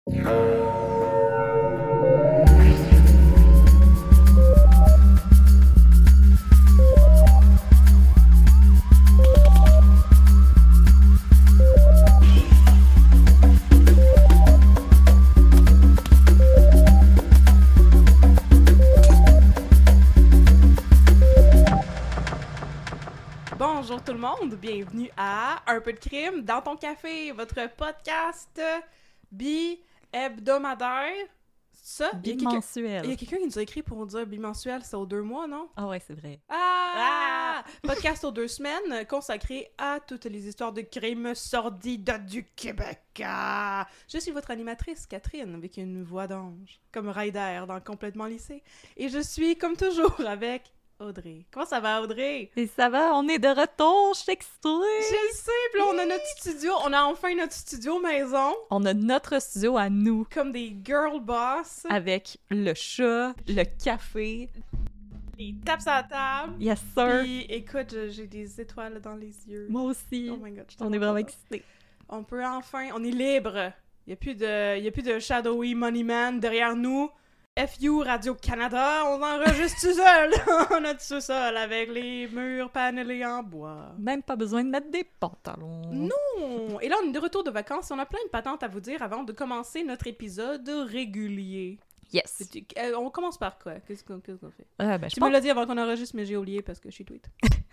Bonjour tout le monde, bienvenue à Un peu de crime dans ton café, votre podcast bi-hebdomadaire. Ça, bimensuel. Il y a quelqu'un qui nous a écrit pour nous dire bimensuel, c'est aux 2 mois, non? Ah ouais, c'est vrai. Podcast aux 2 semaines consacré à toutes les histoires de crimes sordides du Québec. Je suis votre animatrice, Catherine, avec une voix d'ange, comme Ryder dans Complètement lycée. Et je suis, comme toujours, avec Audrey. Comment ça va, Audrey? Et ça va, on est de retour, je suis excitée! Je le sais, puis là, on a notre studio, on a enfin notre studio maison. On a notre studio à nous. Comme des girl boss. Avec le chat, le café. Les tapes à la table. Yes, sir! Puis, écoute, j'ai des étoiles dans les yeux. Moi aussi. Oh my God, je suis On est vraiment tellement excités. On peut enfin, on est libre. Il y a plus de shadowy money man derrière nous. FU Radio-Canada, on enregistre tout seul on a tout seul avec les murs panelés en bois. Même pas besoin de mettre des pantalons. Non! Et là, on est de retour de vacances et on a plein de patentes à vous dire avant de commencer notre épisode régulier. Yes! On commence par quoi? Qu'est-ce qu'on fait? Je Tu me l'as dit avant qu'on enregistre, mais j'ai oublié parce que je suis tweet.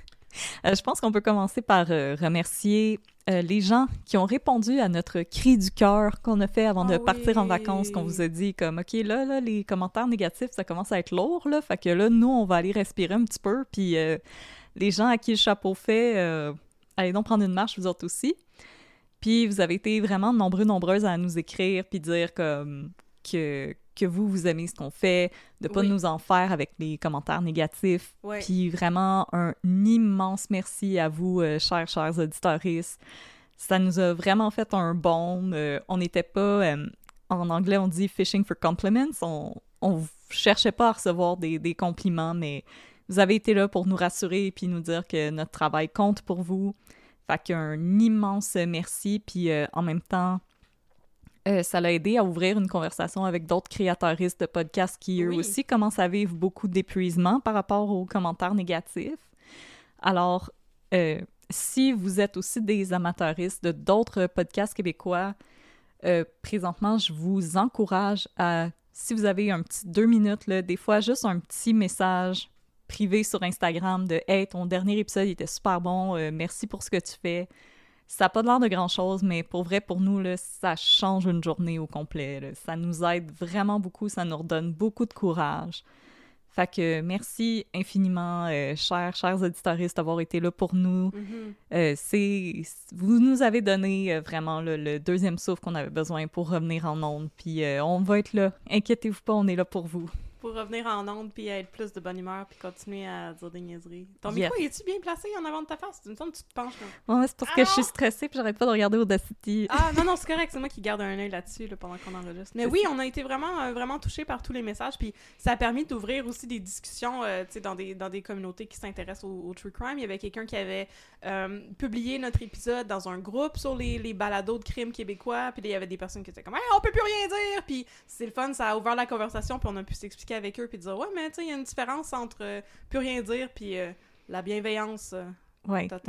Je pense qu'on peut commencer par remercier les gens qui ont répondu à notre cri du cœur qu'on a fait avant de partir en vacances, qu'on vous a dit comme « OK, là, les commentaires négatifs, ça commence à être lourd, là, fait que là, nous, on va aller respirer un petit peu, puis les gens à qui le chapeau fait, allez donc prendre une marche, vous autres aussi. » Puis vous avez été vraiment nombreuses à nous écrire, puis dire comme que vous aimez ce qu'on fait, de pas nous en faire avec les commentaires négatifs. Ouais. Puis vraiment, un immense merci à vous, chers auditeuristes. Ça nous a vraiment fait un bond. On n'était pas... en anglais, on dit « fishing for compliments ». On cherchait pas à recevoir des compliments, mais vous avez été là pour nous rassurer puis nous dire que notre travail compte pour vous. Fait qu'un immense merci. Puis en même temps... ça l'a aidé à ouvrir une conversation avec d'autres créateuristes de podcasts qui, eux aussi, commencent à vivre beaucoup d'épuisement par rapport aux commentaires négatifs. Alors, si vous êtes aussi des amateuristes de d'autres podcasts québécois, présentement, je vous encourage à, si vous avez un petit 2 minutes, là, des fois, juste un petit message privé sur Instagram de « Hey, ton dernier épisode il était super bon, merci pour ce que tu fais ». Ça n'a pas l'air de grand-chose, mais pour vrai, pour nous, là, ça change une journée au complet. Là. Ça nous aide vraiment beaucoup, ça nous redonne beaucoup de courage. Fait que merci infiniment, chers auditeuristes, d'avoir été là pour nous. Vous nous avez donné vraiment le deuxième souffle qu'on avait besoin pour revenir en ondes. Puis on va être là. Inquiétez-vous pas, on est là pour vous. Pour revenir en ondes, puis être plus de bonne humeur, puis continuer à dire des niaiseries. Ton micro, es-tu bien placé en avant de ta face? Tu me sens que tu te penches, là. Ouais, c'est parce que je suis stressée, puis j'arrête pas de regarder Audacity. Ah, non, c'est correct. C'est moi qui garde un œil là-dessus là, pendant qu'on enregistre. Mais oui, on a été vraiment touchés par tous les messages, puis ça a permis d'ouvrir aussi des discussions, tu sais, dans des communautés qui s'intéressent au true crime. Il y avait quelqu'un qui avait publié notre épisode dans un groupe sur les balados de crimes québécois, puis il y avait des personnes qui étaient comme hey, « on peut plus rien dire! » Puis c'est le fun, ça a ouvert la conversation, puis on a pu s'expliquer avec eux, puis dire « Ouais, mais tu sais, il y a une différence entre plus rien dire, puis la bienveillance totale. »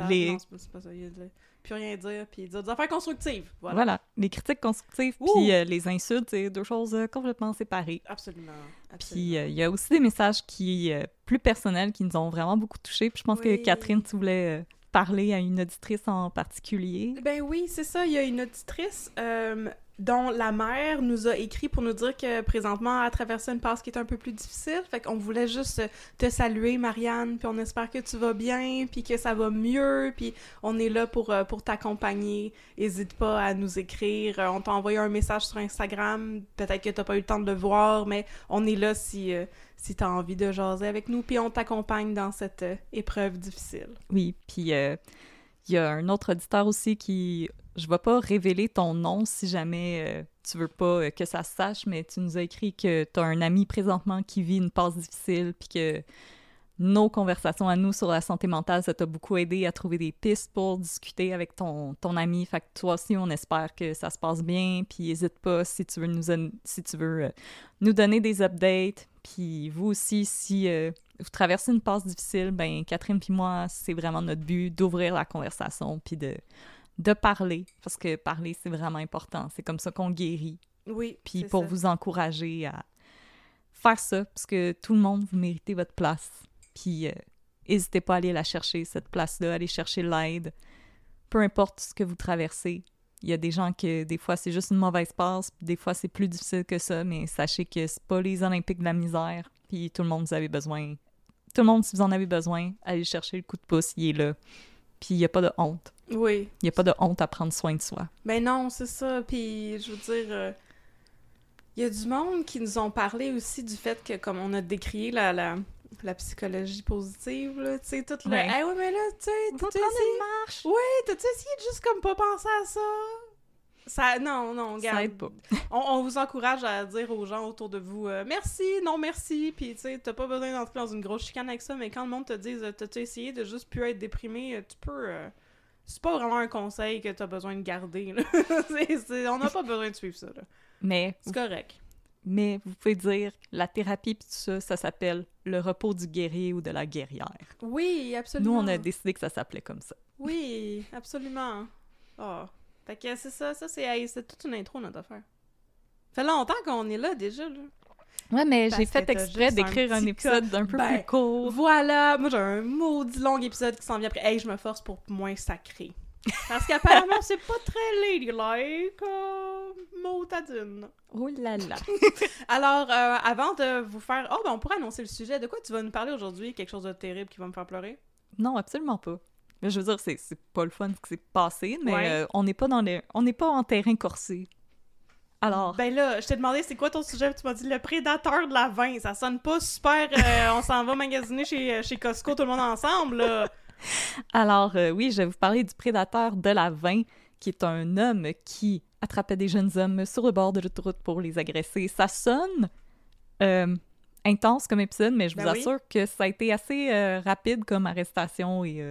Non, c'est pas ça. Il y a plus rien dire, puis dire des affaires constructives. Voilà. Les critiques constructives, puis les insultes, c'est deux choses complètement séparées. Absolument. Puis il y a aussi des messages plus personnels qui nous ont vraiment beaucoup touchés, puis je pense que Catherine, tu voulais... parler à une auditrice en particulier. Ben oui, c'est ça. Il y a une auditrice dont la mère nous a écrit pour nous dire que présentement, elle traversait une passe qui est un peu plus difficile. Fait qu'on voulait juste te saluer, Marianne, puis on espère que tu vas bien, puis que ça va mieux, puis on est là pour t'accompagner. N'hésite pas à nous écrire. On t'a envoyé un message sur Instagram. Peut-être que t'as pas eu le temps de le voir, mais on est là si t'as envie de jaser avec nous, puis on t'accompagne dans cette épreuve difficile. Oui, puis il y a un autre auditeur aussi qui... Je vais pas révéler ton nom si jamais tu veux pas que ça se sache, mais tu nous as écrit que t'as un ami présentement qui vit une passe difficile, puis que nos conversations à nous sur la santé mentale, ça t'a beaucoup aidé à trouver des pistes pour discuter avec ton ami. Fait que toi aussi, on espère que ça se passe bien. Puis n'hésite pas si tu veux nous donner des updates. Puis vous aussi, si vous traversez une passe difficile, ben Catherine puis moi, c'est vraiment notre but d'ouvrir la conversation puis de parler. Parce que parler, c'est vraiment important. C'est comme ça qu'on guérit. Oui, puis pour vous encourager à faire ça, parce que tout le monde, vous méritez votre place. Puis n'hésitez pas à aller la chercher, cette place-là, aller chercher l'aide. Peu importe ce que vous traversez. Il y a des gens que, des fois, c'est juste une mauvaise passe, puis des fois, c'est plus difficile que ça, mais sachez que c'est pas les Olympiques de la misère, puis tout le monde, vous avez besoin. Tout le monde, si vous en avez besoin, allez chercher le coup de pouce, il est là. Puis il n'y a pas de honte. Oui. Il n'y a pas de honte à prendre soin de soi. Ben non, c'est ça. Puis, je veux dire... Il y a du monde qui nous ont parlé aussi du fait que, comme on a décrié la psychologie positive, là, tu sais, tout le... Ouais. Hey, ouais, mais là, tu sais, t'as-tu essayé... une marche? Oui, t'as-tu essayé de juste comme pas penser à ça? Ça... Non, regarde. Ça aide pas. On vous encourage à dire aux gens autour de vous merci, non merci, puis tu sais, t'as pas besoin d'entrer dans une grosse chicane avec ça, mais quand le monde te dit t'as-tu essayé de juste plus être déprimé, tu peux... C'est pas vraiment un conseil que t'as besoin de garder, là. On n'a pas besoin de suivre ça, là. Mais c'est correct. Mais vous pouvez dire, la thérapie pis tout ça, ça s'appelle le repos du guerrier ou de la guerrière. Oui, absolument. Nous, on a décidé que ça s'appelait comme ça. Oui, absolument. Oh. Fait que c'est ça, c'est toute une intro, notre affaire. Ça fait longtemps qu'on est là, déjà, là. Ouais, mais j'ai fait exprès d'écrire un épisode d'un peu plus court. Voilà! Moi, j'ai un maudit long épisode qui s'en vient après. Hey, je me force pour moins sacrer. Parce qu'apparemment, c'est pas très ladylike, motadine. Oh là là! Alors, avant de vous faire... Oh, ben on pourrait annoncer le sujet. De quoi tu vas nous parler aujourd'hui? Quelque chose de terrible qui va me faire pleurer? Non, absolument pas. Mais je veux dire, c'est pas le fun ce qui s'est passé, mais ouais. On n'est pas en terrain corsé. Alors... Ben là, je t'ai demandé c'est quoi ton sujet, tu m'as dit le prédateur de la vin. Ça sonne pas super... on s'en va magasiner chez Costco tout le monde ensemble, là. Alors, oui, je vais vous parler du prédateur de la vin, qui est un homme qui attrapait des jeunes hommes sur le bord de l'autoroute pour les agresser. Ça sonne intense comme épisode, mais je vous assure que ça a été assez rapide comme arrestation et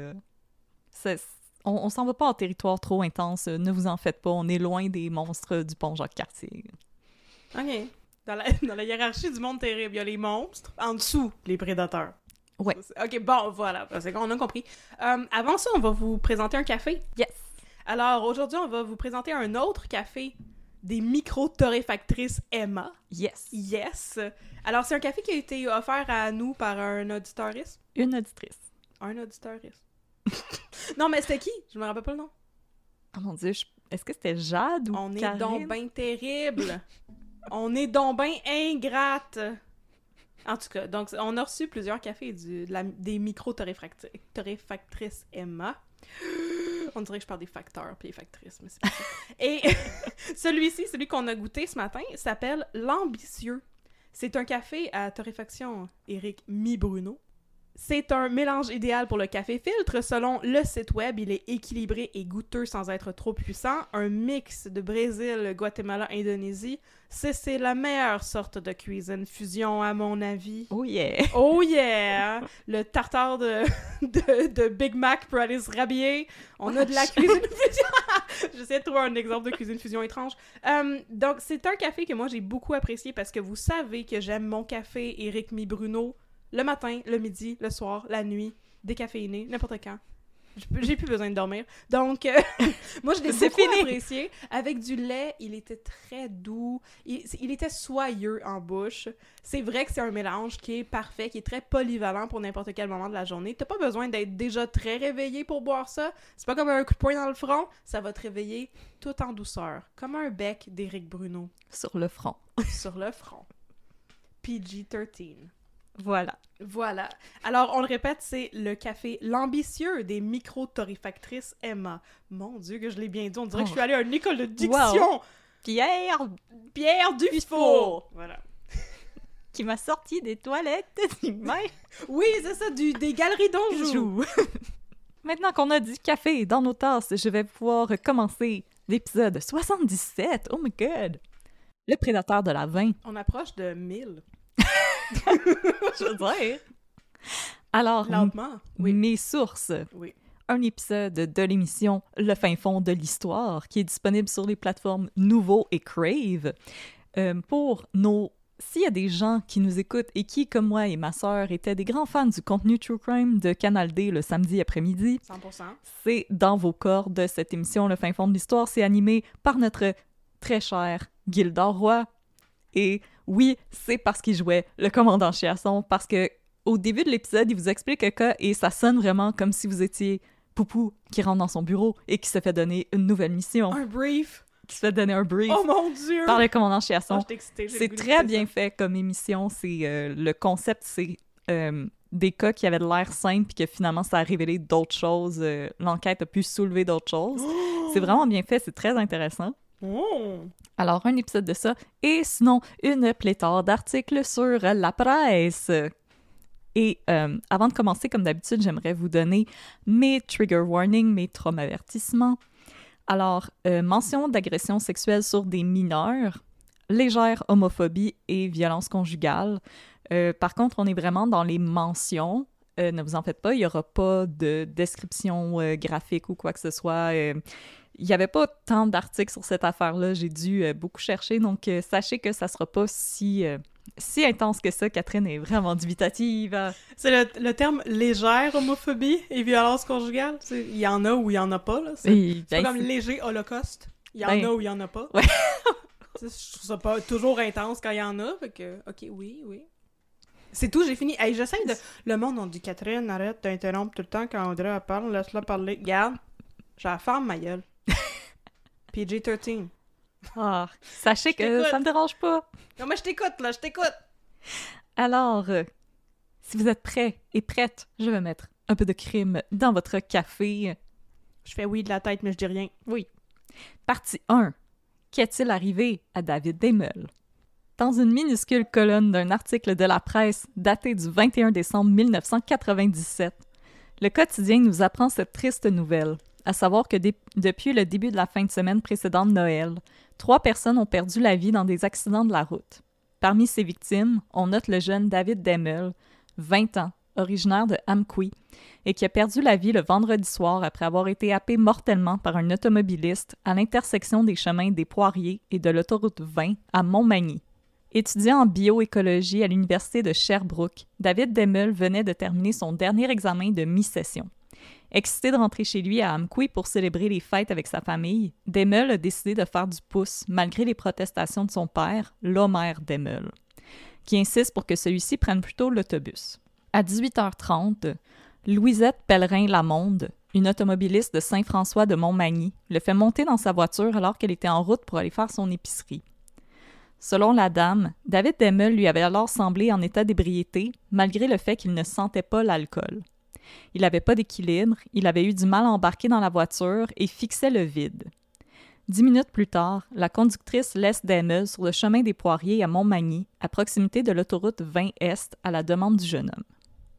on s'en va pas en territoire trop intense. Ne vous en faites pas, on est loin des monstres du pont Jacques-Cartier. OK. Dans la hiérarchie du monde terrible, il y a les monstres, en dessous, les prédateurs. Ouais. OK, bon, voilà, c'est qu'on a compris. Avant ça, on va vous présenter un café. Yes! Alors, aujourd'hui, on va vous présenter un autre café des micro-torréfactrices Emma. Yes! Yes! Alors, c'est un café qui a été offert à nous par un auditoriste. Une auditrice. Un auditoriste. Non, mais c'était qui? Je me rappelle pas le nom. Oh mon Dieu, est-ce que c'était Jade ou On est Karine? donc ben terrible! On est donc ben ingrate! En tout cas, donc on a reçu plusieurs cafés des micro-torréfactrices Emma. On dirait que je parle des facteurs puis des factrices, mais c'est pas ça. Et celui-ci, celui qu'on a goûté ce matin, s'appelle l'Ambitieux. C'est un café à torréfaction Éric Mi-Bruno. C'est un mélange idéal pour le café filtre. Selon le site web, il est équilibré et goûteux sans être trop puissant. Un mix de Brésil, Guatemala, Indonésie. C'est la meilleure sorte de cuisine fusion, à mon avis. Oh yeah! Oh yeah! Le tartare de Big Mac peut aller se rhabiller. On a de la cuisine fusion. J'essaie de trouver un exemple de cuisine fusion étrange. Donc, c'est un café que moi, j'ai beaucoup apprécié parce que vous savez que j'aime mon café Éric Mi-Bruno le matin, le midi, le soir, la nuit, décaféiné, n'importe quand. J'ai plus besoin de dormir. Donc, moi, je l'ai beaucoup apprécié. Avec du lait, il était très doux. Il était soyeux en bouche. C'est vrai que c'est un mélange qui est parfait, qui est très polyvalent pour n'importe quel moment de la journée. T'as pas besoin d'être déjà très réveillé pour boire ça. C'est pas comme un coup de poing dans le front. Ça va te réveiller tout en douceur. Comme un bec d'Éric Bruno. Sur le front. Sur le front. PG-13. Voilà. Alors, on le répète, c'est le café l'Ambitieux des micro-torréfactrices Emma. Mon Dieu, que je l'ai bien dit. On dirait que je suis allée à une école de diction. Wow. Pierre Dufaux. Voilà. Qui m'a sorti des toilettes d'humain. Oui, c'est ça, des galeries d'Anjou. Maintenant qu'on a du café dans nos tasses, je vais pouvoir commencer l'épisode 77. Oh my God! Le prédateur de la vin. On approche de 1000. Je veux dire. Alors, Lentement, oui. mes sources. Oui. Un épisode de l'émission Le fin fond de l'histoire qui est disponible sur les plateformes Nouveau et Crave. S'il y a des gens qui nous écoutent et qui, comme moi et ma sœur, étaient des grands fans du contenu True Crime de Canal D le samedi après-midi, 100%. c'est dans vos cordes. Cette émission Le fin fond de l'histoire. C'est animé par notre très cher Gildor Roy. Et oui, c'est parce qu'il jouait le commandant Chiasson, parce que au début de l'épisode, il vous explique le cas et ça sonne vraiment comme si vous étiez Poupou qui rentre dans son bureau et qui se fait donner une nouvelle mission. Un brief. Qui se fait donner un brief. Oh mon Dieu! Par le commandant Chiasson. C'est très bien fait comme émission. C'est le concept, c'est des cas qui avaient de l'air simples puis que finalement ça a révélé d'autres choses. L'enquête a pu soulever d'autres choses. C'est vraiment bien fait, c'est très intéressant. Alors, un épisode de ça. Et sinon, une pléthore d'articles sur la presse. Et avant de commencer, comme d'habitude, j'aimerais vous donner mes trigger warnings, mes traumavertissements. Alors, mention d'agression sexuelle sur des mineurs, légère homophobie et violence conjugale. Par contre, on est vraiment dans les mentions. Ne vous en faites pas, il n'y aura pas de description graphique ou quoi que ce soit. Il n'y avait pas tant d'articles sur cette affaire-là. J'ai dû beaucoup chercher. Donc, sachez que ça ne sera pas si intense que ça. Catherine est vraiment dubitative. C'est le terme légère homophobie et violence conjugale. Il y en a ou il y en a pas. Là. C'est pas comme léger holocauste. Il y en a ou il y en a pas. Ouais. Je trouve ça pas toujours intense quand il y en a. Fait que, ok, oui. C'est tout, j'ai fini. Hey, j'essaie de... Le monde, on dit, Catherine, arrête d'interrompre tout le temps quand Audrey parle. Laisse-la parler. Regarde, j'ai la ferme, ma gueule. PG-13. Sachez que ça me dérange pas. Non, mais je t'écoute. Alors, si vous êtes prêts et prêtes, je vais mettre un peu de crime dans votre café. Je fais oui de la tête, mais je dis rien. Oui. Partie 1. Qu'est-il arrivé à David Damel? Dans une minuscule colonne d'un article de la presse daté du 21 décembre 1997, le quotidien nous apprend cette triste nouvelle, à savoir que depuis le début de la fin de semaine précédente Noël, 3 personnes ont perdu la vie dans des accidents de la route. Parmi ces victimes, on note le jeune David Damel, 20 ans, originaire de Amqui, et qui a perdu la vie le vendredi soir après avoir été happé mortellement par un automobiliste à l'intersection des chemins des Poiriers et de l'autoroute 20 à Montmagny. Étudiant en bioécologie à l'université de Sherbrooke, David Damel venait de terminer son dernier examen de mi-session. Excité de rentrer chez lui à Amqui pour célébrer les fêtes avec sa famille, Damel a décidé de faire du pouce malgré les protestations de son père, Lomer Damel, qui insiste pour que celui-ci prenne plutôt l'autobus. À 18h30, Louisette Pellerin-Lamonde, une automobiliste de Saint-François de Montmagny, le fait monter dans sa voiture alors qu'elle était en route pour aller faire son épicerie. Selon la dame, David Damel lui avait alors semblé en état d'ébriété, malgré le fait qu'il ne sentait pas l'alcool. Il n'avait pas d'équilibre, il avait eu du mal à embarquer dans la voiture et fixait le vide. 10 minutes plus tard, la conductrice laisse Damel sur le chemin des Poiriers à Montmagny, à proximité de l'autoroute 20 Est, à la demande du jeune homme.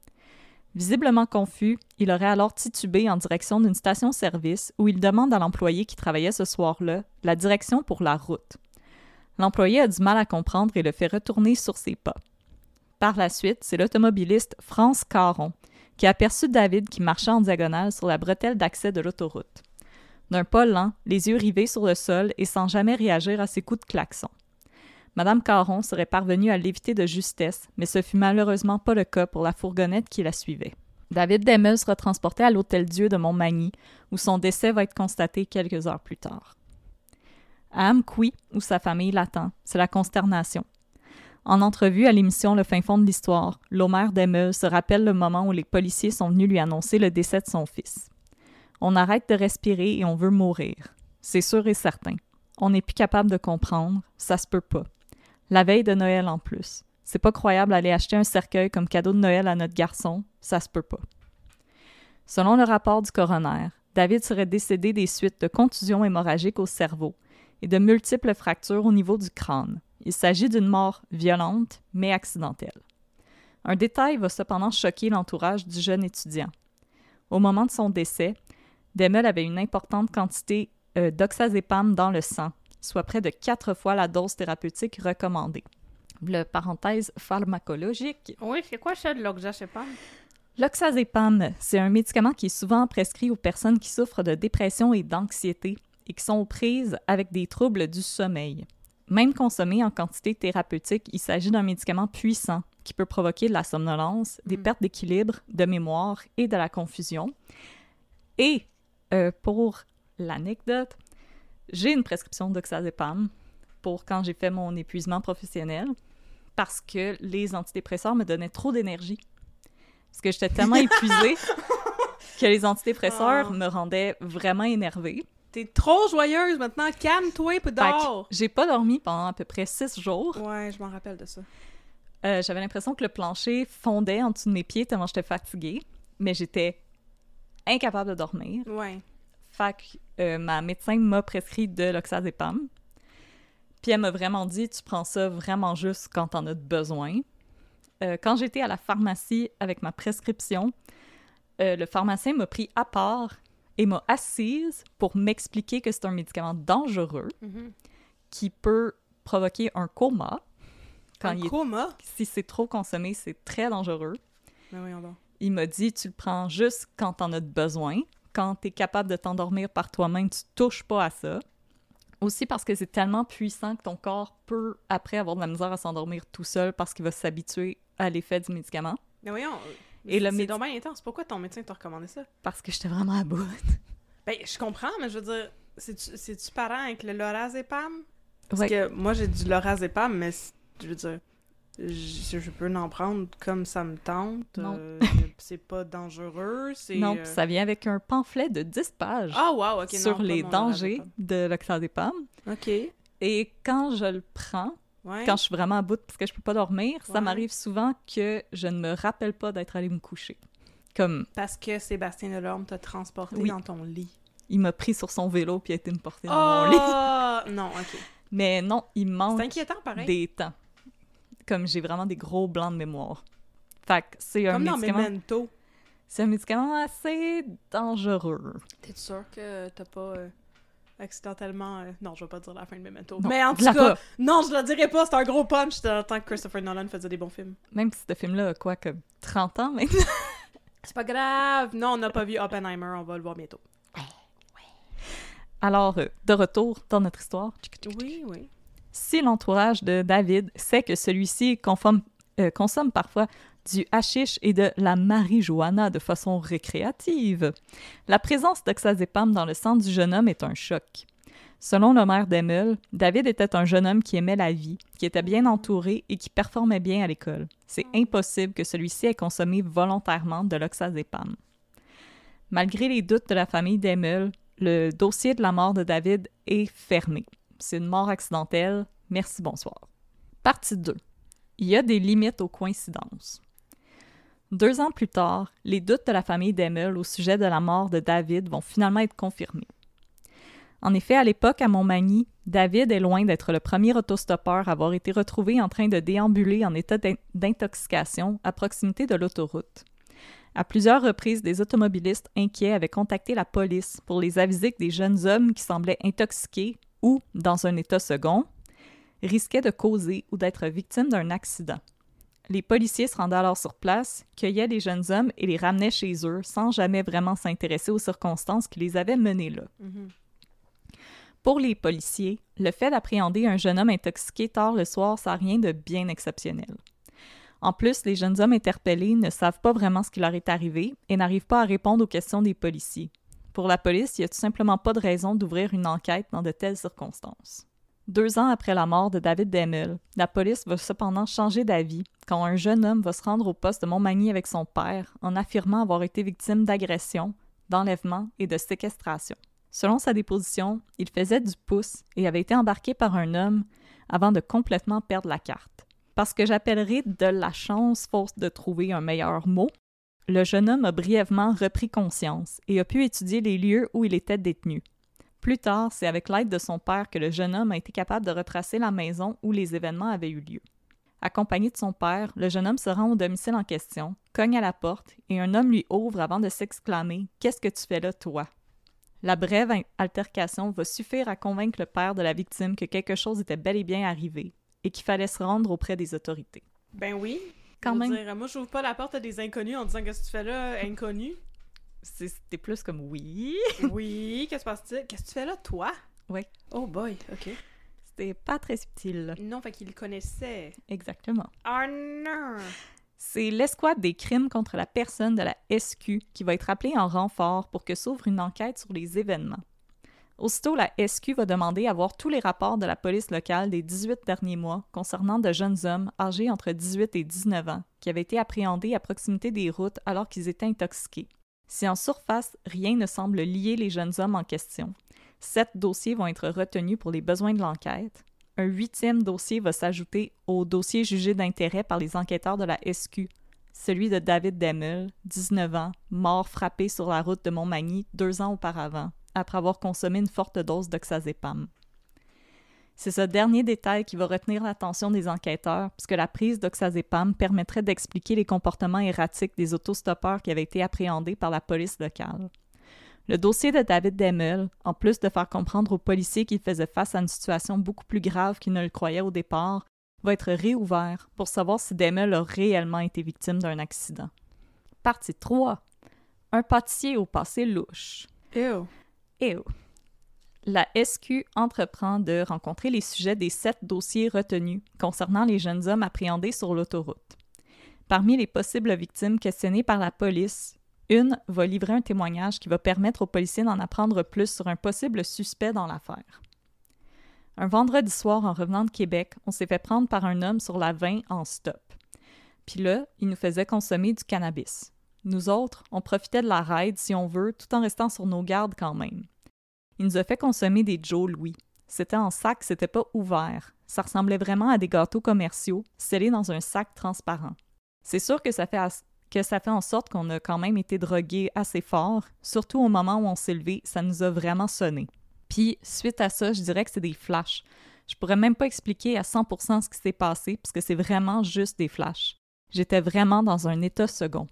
Visiblement confus, il aurait alors titubé en direction d'une station-service où il demande à l'employé qui travaillait ce soir-là la direction pour la route. L'employé a du mal à comprendre et le fait retourner sur ses pas. Par la suite, c'est l'automobiliste France Caron qui a aperçu David qui marchait en diagonale sur la bretelle d'accès de l'autoroute. D'un pas lent, les yeux rivés sur le sol et sans jamais réagir à ses coups de klaxon. Madame Caron serait parvenue à l'éviter de justesse, mais ce fut malheureusement pas le cas pour la fourgonnette qui la suivait. David Damel sera transporté à l'Hôtel-Dieu de Montmagny, où son décès va être constaté quelques heures plus tard. À Amqui, où sa famille l'attend, c'est la consternation. En entrevue à l'émission Le fin fond de l'histoire, Lomer Damel se rappelle le moment où les policiers sont venus lui annoncer le décès de son fils. On arrête de respirer et on veut mourir. C'est sûr et certain. On n'est plus capable de comprendre, ça se peut pas. La veille de Noël en plus. C'est pas croyable d'aller acheter un cercueil comme cadeau de Noël à notre garçon, ça se peut pas. Selon le rapport du coroner, David serait décédé des suites de contusions hémorragiques au cerveau et de multiples fractures au niveau du crâne. Il s'agit d'une mort violente, mais accidentelle. Un détail va cependant choquer l'entourage du jeune étudiant. Au moment de son décès, Damel avait une importante quantité d'oxazépam dans le sang, soit près de 4 fois la dose thérapeutique recommandée. Le parenthèse pharmacologique. Oui, c'est quoi ça de l'oxazépam? L'oxazépam, c'est un médicament qui est souvent prescrit aux personnes qui souffrent de dépression et d'anxiété et qui sont aux prises avec des troubles du sommeil. Même consommé en quantité thérapeutique, il s'agit d'un médicament puissant qui peut provoquer de la somnolence, des pertes d'équilibre, de mémoire et de la confusion. Et pour l'anecdote, j'ai une prescription d'oxazépam pour quand j'ai fait mon épuisement professionnel parce que les antidépresseurs me donnaient trop d'énergie. Parce que j'étais tellement épuisée que les antidépresseurs me rendaient vraiment énervée. T'es trop joyeuse maintenant, calme-toi, puis dors! J'ai pas dormi pendant à peu près 6 jours. Ouais, je m'en rappelle de ça. J'avais l'impression que le plancher fondait en dessous de mes pieds tellement j'étais fatiguée, mais j'étais incapable de dormir. Ouais. Fait que ma médecin m'a prescrit de l'oxazépam. Puis elle m'a vraiment dit, tu prends ça vraiment juste quand t'en as besoin. Quand j'étais à la pharmacie avec ma prescription, le pharmacien m'a pris à part et m'a assise pour m'expliquer que c'est un médicament dangereux qui peut provoquer un coma. Coma? Si c'est trop consommé, c'est très dangereux. Mais voyons donc. Il m'a dit, tu le prends juste quand t'en as besoin. Quand t'es capable de t'endormir par toi-même, tu touches pas à ça. Aussi parce que c'est tellement puissant que ton corps peut, après, avoir de la misère à s'endormir tout seul parce qu'il va s'habituer à l'effet du médicament. Mais voyons, c'est donc bien intense. Pourquoi ton médecin t'a recommandé ça? Parce que j'étais vraiment à bout. Ben, je comprends, mais je veux dire, c'est-tu parent avec le lorazépam? Parce Ouais. que moi, j'ai du lorazépam, mais je veux dire, je peux en prendre comme ça me tente. Non. C'est pas dangereux. Non, puis ça vient avec un pamphlet de 10 pages Ah, wow, ok. sur non, les pas mon dangers lorazépam. de l'oxazépam. Ok. Et quand je le prends, Ouais. quand je suis vraiment à bout parce que je peux pas dormir, ça Ouais. m'arrive souvent que je ne me rappelle pas d'être allée me coucher. Comme Parce que Sébastien Delorme t'a transporté Oui. dans ton lit. il m'a pris sur son vélo puis a été me porter dans mon lit. Ah! Non, ok. Mais non, il manque C'est inquiétant, pareil. des temps. Comme j'ai vraiment des gros blancs de mémoire. Fait que c'est un Comme dans médicament... Memento. C'est un médicament assez dangereux. T'es sûr que t'as pas accidentellement... Non, je vais pas dire la fin de Memento. Non, Mais en tout dis-la cas, pas. non, je le dirais pas, c'est un gros punch dans le temps que Christopher Nolan faisait des bons films. Même si ce film-là a quoi, comme 30 ans maintenant? C'est pas grave! Non, on n'a pas vu Oppenheimer, on va le voir bientôt. Alors, de retour dans notre histoire. Oui, oui. Si l'entourage de David sait que celui-ci consomme parfois du hashish et de la marijuana de façon récréative, la présence d'oxazépam dans le sang du jeune homme est un choc. Selon le maire d'Emil, David était un jeune homme qui aimait la vie, qui était bien entouré et qui performait bien à l'école. C'est impossible que celui-ci ait consommé volontairement de l'oxazépam. Malgré les doutes de la famille d'Emil, le dossier de la mort de David est fermé. C'est une mort accidentelle. Merci, bonsoir. Partie 2. Il y a des limites aux coïncidences. 2 ans plus tard, les doutes de la famille d'Emil au sujet de la mort de David vont finalement être confirmés. En effet, à l'époque, à Montmagny, David est loin d'être le premier autostoppeur à avoir été retrouvé en train de déambuler en état d'intoxication à proximité de l'autoroute. À plusieurs reprises, des automobilistes inquiets avaient contacté la police pour les aviser que des jeunes hommes qui semblaient intoxiqués ou, dans un état second, risquaient de causer ou d'être victimes d'un accident. Les policiers se rendaient alors sur place, cueillaient les jeunes hommes et les ramenaient chez eux sans jamais vraiment s'intéresser aux circonstances qui les avaient menés là. Pour les policiers, le fait d'appréhender un jeune homme intoxiqué tard le soir, ça n'a rien de bien exceptionnel. En plus, les jeunes hommes interpellés ne savent pas vraiment ce qui leur est arrivé et n'arrivent pas à répondre aux questions des policiers. Pour la police, il n'y a tout simplement pas de raison d'ouvrir une enquête dans de telles circonstances. 2 ans après la mort de David Demel, la police va cependant changer d'avis quand un jeune homme va se rendre au poste de Montmagny avec son père en affirmant avoir été victime d'agression, d'enlèvement et de séquestration. Selon sa déposition, il faisait du pouce et avait été embarqué par un homme avant de complètement perdre la carte. Parce que j'appellerais de la chance faute de trouver un meilleur mot, le jeune homme a brièvement repris conscience et a pu étudier les lieux où il était détenu. Plus tard, c'est avec l'aide de son père que le jeune homme a été capable de retracer la maison où les événements avaient eu lieu. Accompagné de son père, le jeune homme se rend au domicile en question, cogne à la porte et un homme lui ouvre avant de s'exclamer « Qu'est-ce que tu fais là, toi ?» La brève altercation va suffire à convaincre le père de la victime que quelque chose était bel et bien arrivé et qu'il fallait se rendre auprès des autorités. Ben oui. quand même. Dire, moi, j'ouvre pas la porte à des inconnus en disant « Qu'est-ce que tu fais là, inconnu? » C'était plus comme oui. Oui, qu'est-ce que se passe-t-il? Qu'est-ce que tu fais là, toi? Ouais. Oh boy, OK. C'était pas très subtil. Non, fait qu'il le connaissait. Exactement. Oh non! C'est l'escouade des crimes contre la personne de la SQ qui va être appelée en renfort pour que s'ouvre une enquête sur les événements. Aussitôt, la SQ va demander à voir tous les rapports de la police locale des 18 derniers mois concernant de jeunes hommes âgés entre 18 et 19 ans qui avaient été appréhendés à proximité des routes alors qu'ils étaient intoxiqués. Si en surface, rien ne semble lier les jeunes hommes en question, 7 dossiers vont être retenus pour les besoins de l'enquête. Un 8e dossier va s'ajouter au dossier jugé d'intérêt par les enquêteurs de la SQ, celui de David Demel, 19 ans, mort frappé sur la route de Montmagny 2 ans auparavant, après avoir consommé une forte dose d'oxazépam. C'est ce dernier détail qui va retenir l'attention des enquêteurs, puisque la prise d'oxazépam permettrait d'expliquer les comportements erratiques des autostoppeurs qui avaient été appréhendés par la police locale. Le dossier de David Demel, en plus de faire comprendre aux policiers qu'il faisait face à une situation beaucoup plus grave qu'ils ne le croyaient au départ, va être réouvert pour savoir si Demel a réellement été victime d'un accident. Partie 3. Un pâtissier au passé louche. Ew. Ew. La SQ entreprend de rencontrer les sujets des 7 dossiers retenus concernant les jeunes hommes appréhendés sur l'autoroute. Parmi les possibles victimes questionnées par la police, une va livrer un témoignage qui va permettre aux policiers d'en apprendre plus sur un possible suspect dans l'affaire. Un vendredi soir, en revenant de Québec, on s'est fait prendre par un homme sur la 20 en stop. Puis là, il nous faisait consommer du cannabis. Nous autres, on profitait de la ride, si on veut, tout en restant sur nos gardes quand même. Il nous a fait consommer des Joe Louis. C'était en sac, c'était pas ouvert. Ça ressemblait vraiment à des gâteaux commerciaux, scellés dans un sac transparent. C'est sûr que ça fait en sorte qu'on a quand même été drogués assez fort, surtout au moment où on s'est levé, ça nous a vraiment sonné. Puis, suite à ça, je dirais que c'est des flashs. Je pourrais même pas expliquer à 100% ce qui s'est passé, puisque c'est vraiment juste des flashs. J'étais vraiment dans un état second.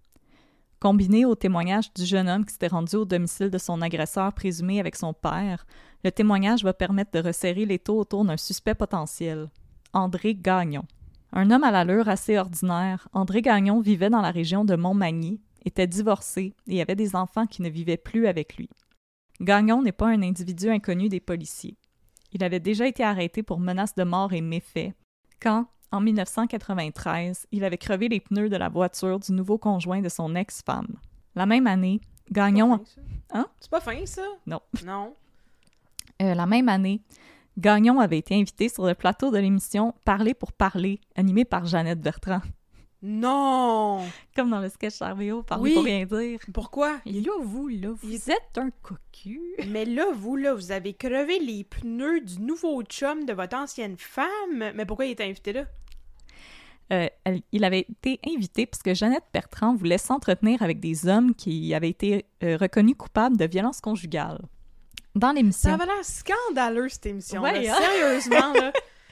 Combiné au témoignage du jeune homme qui s'était rendu au domicile de son agresseur présumé avec son père, le témoignage va permettre de resserrer l'étau autour d'un suspect potentiel, André Gagnon. Un homme à l'allure assez ordinaire, André Gagnon vivait dans la région de Montmagny, était divorcé et avait des enfants qui ne vivaient plus avec lui. Gagnon n'est pas un individu inconnu des policiers. Il avait déjà été arrêté pour menaces de mort et méfaits, quand, en 1993, il avait crevé les pneus de la voiture du nouveau conjoint de son ex-femme. La même année, Gagnon... Hein? C'est pas fin, ça? Non. Non. La même année, Gagnon avait été invité sur le plateau de l'émission Parler pour parler, animée par Jeannette Bertrand. Non! Comme dans le sketch RVO, Parler pour rien dire. Pourquoi? Et là, vous êtes un cocu. Mais là, vous avez crevé les pneus du nouveau chum de votre ancienne femme. Mais pourquoi il était invité là? Il avait été invité parce que Jeannette Bertrand voulait s'entretenir avec des hommes qui avaient été reconnus coupables de violences conjugales. Dans l'émission... Ça avait l'air scandaleux, cette émission. Ouais, hein? Sérieusement, là.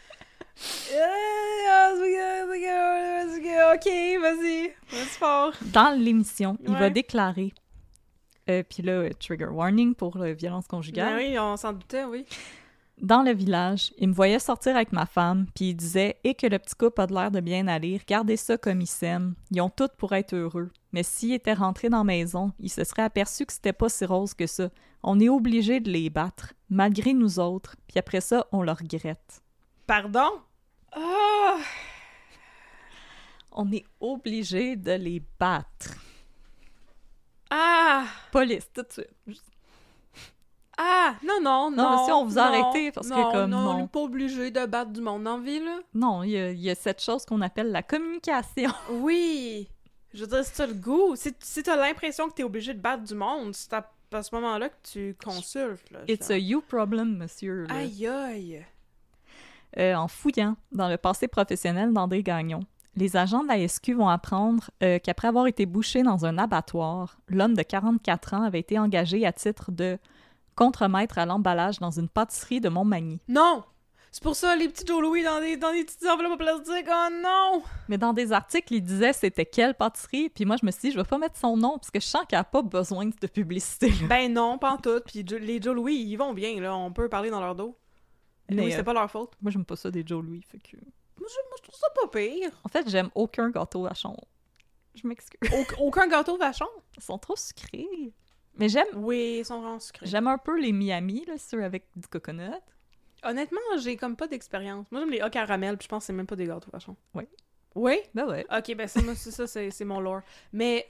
OK, vas-y fort. Dans l'émission, il va déclarer... Puis là, trigger warning pour violence conjugale. Ben oui, on s'en doutait, oui. Dans le village, il me voyait sortir avec ma femme, puis il disait « Et que le petit couple a de l'air de bien aller, regardez ça comme ils s'aiment. Ils ont tout pour être heureux. Mais s'ils étaient rentrés dans la maison, ils se seraient aperçus que c'était pas si rose que ça. On est obligé de les battre, malgré nous autres, puis après ça, on le regrette. » Pardon? Oh! On est obligé de les battre. Ah! Police, tout de suite. Ah! Non. Non, si on vous a arrêté, parce que comme... Non, on n'est pas obligé de battre du monde en ville, là. Non, il y a cette chose qu'on appelle la communication. Oui! Je veux dire, si t'as le goût, si t'as l'impression que t'es obligé de battre du monde, c'est à ce moment-là que tu consultes, là. It's a you problem, monsieur. Là. Aïe, aïe! En fouillant dans le passé professionnel d'André Gagnon, les agents de la SQ vont apprendre qu'après avoir été bouché dans un abattoir, l'homme de 44 ans avait été engagé à titre de contremaître à l'emballage dans une pâtisserie de Montmagny. Non! C'est pour ça, les petits Joe Louis dans des petites enveloppes en plastique, oh non! Mais dans des articles, il disait c'était quelle pâtisserie, puis moi je me suis dit, je vais pas mettre son nom, parce que je sens qu'il n'y a pas besoin de publicité. Là. Ben non, pas en tout, puis les Joe Louis, ils vont bien, là, on peut parler dans leur dos. Mais c'était pas leur faute. Moi j'aime pas ça des Joe Louis, fait que... je trouve ça pas pire. En fait, j'aime aucun gâteau vachon. Je m'excuse. Aucun gâteau vachon? Ils sont trop sucrés. Mais j'aime... Oui, ils sont vraiment sucrés. J'aime un peu les Miami, là, ceux avec du coconut. Honnêtement, j'ai comme pas d'expérience. Moi, j'aime les hauts caramel, puis je pense que c'est même pas des gâteaux vachon. Oui. Oui? Ben ouais. Ok, ben c'est mon lore. Mais...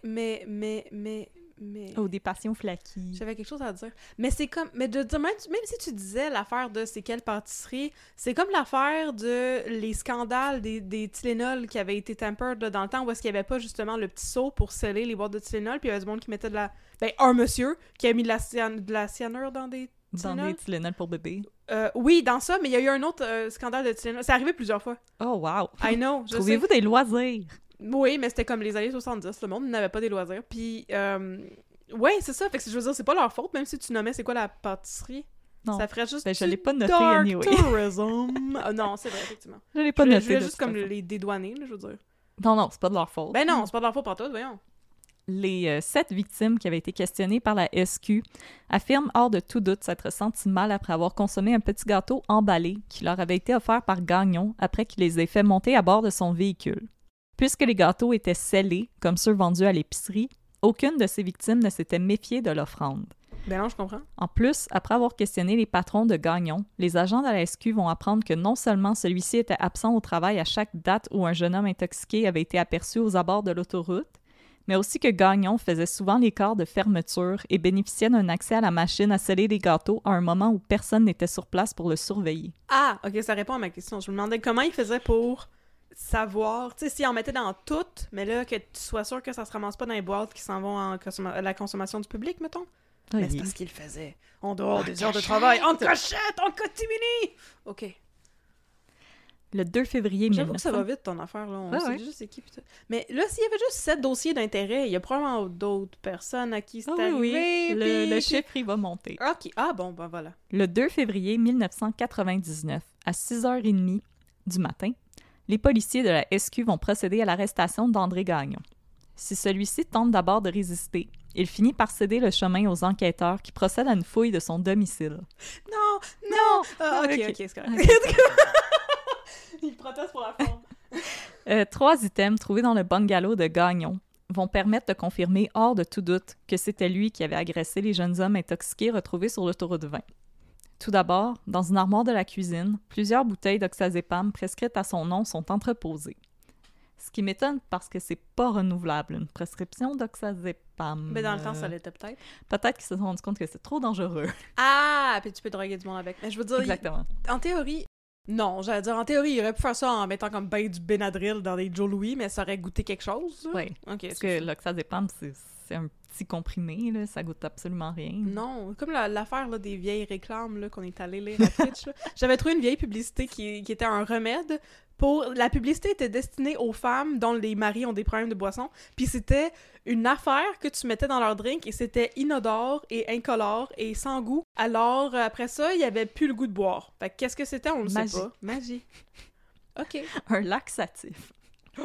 Oh, des passions flaky. J'avais quelque chose à dire. Mais c'est comme... Mais de dire, même si tu disais l'affaire de c'est quelle pâtisserie, c'est comme l'affaire de les scandales des Tylenol qui avaient été tempered là, dans le temps où est-ce qu'il n'y avait pas justement le petit seau pour sceller les boîtes de Tylenol, puis il y avait du monde qui mettait de la... Ben, un monsieur qui a mis de la cyanure dans des Tylenol. Dans des Tylenol pour bébé. Oui, dans ça, mais il y a eu un autre scandale de Tylenol. C'est arrivé plusieurs fois. Oh, wow! I know, je Trouvez-vous sais. des loisirs? Oui, mais c'était comme les années 70, le monde n'avait pas des loisirs. Puis, ouais, c'est ça. Fait que je veux dire, c'est pas leur faute, même si tu nommais c'est quoi la pâtisserie. Non. Ça ferait juste Ben, je l'ai pas noté dark anyway. tourism. Non, c'est vrai, effectivement. Je l'ai pas Je noté. voulais de juste toute comme façon. les dédouaner, là, je veux dire. Non, c'est pas de leur faute. Ben non, c'est pas de leur faute pour toi, voyons. Les 7 victimes qui avaient été questionnées par la SQ affirment hors de tout doute s'être senties mal après avoir consommé un petit gâteau emballé qui leur avait été offert par Gagnon après qu'il les ait fait monter à bord de son véhicule. Puisque les gâteaux étaient scellés, comme ceux vendus à l'épicerie, aucune de ces victimes ne s'était méfiée de l'offrande. Ben non, je comprends. En plus, après avoir questionné les patrons de Gagnon, les agents de la SQ vont apprendre que non seulement celui-ci était absent au travail à chaque date où un jeune homme intoxiqué avait été aperçu aux abords de l'autoroute, mais aussi que Gagnon faisait souvent les quarts de fermeture et bénéficiait d'un accès à la machine à sceller les gâteaux à un moment où personne n'était sur place pour le surveiller. Ah, ok, ça répond à ma question. Je me demandais comment ils faisaient pour savoir, tu sais, s'ils en mettaient dans toutes, mais là, que tu sois sûr que ça se ramasse pas dans les boîtes qui s'en vont à la consommation du public, mettons. Mais c'est parce qu'ils le faisaient en dehors des heures de travail, en cachette, en catimini! Ok. Le 2 février 1900... J'avoue que ça va vite, ton affaire, là. On sait ouais. juste c'est qui, putain. Mais là, s'il y avait juste 7 dossiers d'intérêt, il y a probablement d'autres personnes à qui c'est arrivé. Oui. puis- Le chiffre, il va monter. Ok. Ah bon, ben voilà. Le 2 février 1999, à 6h30 du matin, les policiers de la SQ vont procéder à l'arrestation d'André Gagnon. Si celui-ci tente d'abord de résister, il finit par céder le chemin aux enquêteurs qui procèdent à une fouille de son domicile. Non! Ah, ok, c'est correct. Il proteste pour la forme. 3 items trouvés dans le bungalow de Gagnon vont permettre de confirmer hors de tout doute que c'était lui qui avait agressé les jeunes hommes intoxiqués retrouvés sur l'autoroute 20. Tout d'abord, dans une armoire de la cuisine, plusieurs bouteilles d'oxazépam prescrites à son nom sont entreposées. Ce qui m'étonne parce que c'est pas renouvelable, une prescription d'oxazépam. Mais dans le temps, ça l'était peut-être. Peut-être qu'ils se sont rendus compte que c'est trop dangereux. Ah! Puis tu peux droguer du monde avec. Mais je veux dire, Exactement. en théorie... Non, j'allais dire, en théorie, il aurait pu faire ça en mettant comme ben du Benadryl dans des Joe Louis, mais ça aurait goûté quelque chose. Oui. Ok. Parce que l'oxazépam, c'est un petit comprimé, là, ça goûte absolument rien. Non, comme l'affaire là, des vieilles réclames là, qu'on est allé lire à Twitch. Là. J'avais trouvé une vieille publicité qui était un remède pour... La publicité était destinée aux femmes dont les maris ont des problèmes de boisson, puis c'était une affaire que tu mettais dans leur drink et c'était inodore et incolore et sans goût. Alors, après ça, il y avait plus le goût de boire. Fait que qu'est-ce que c'était? On le sait pas. Magie. OK. Un laxatif.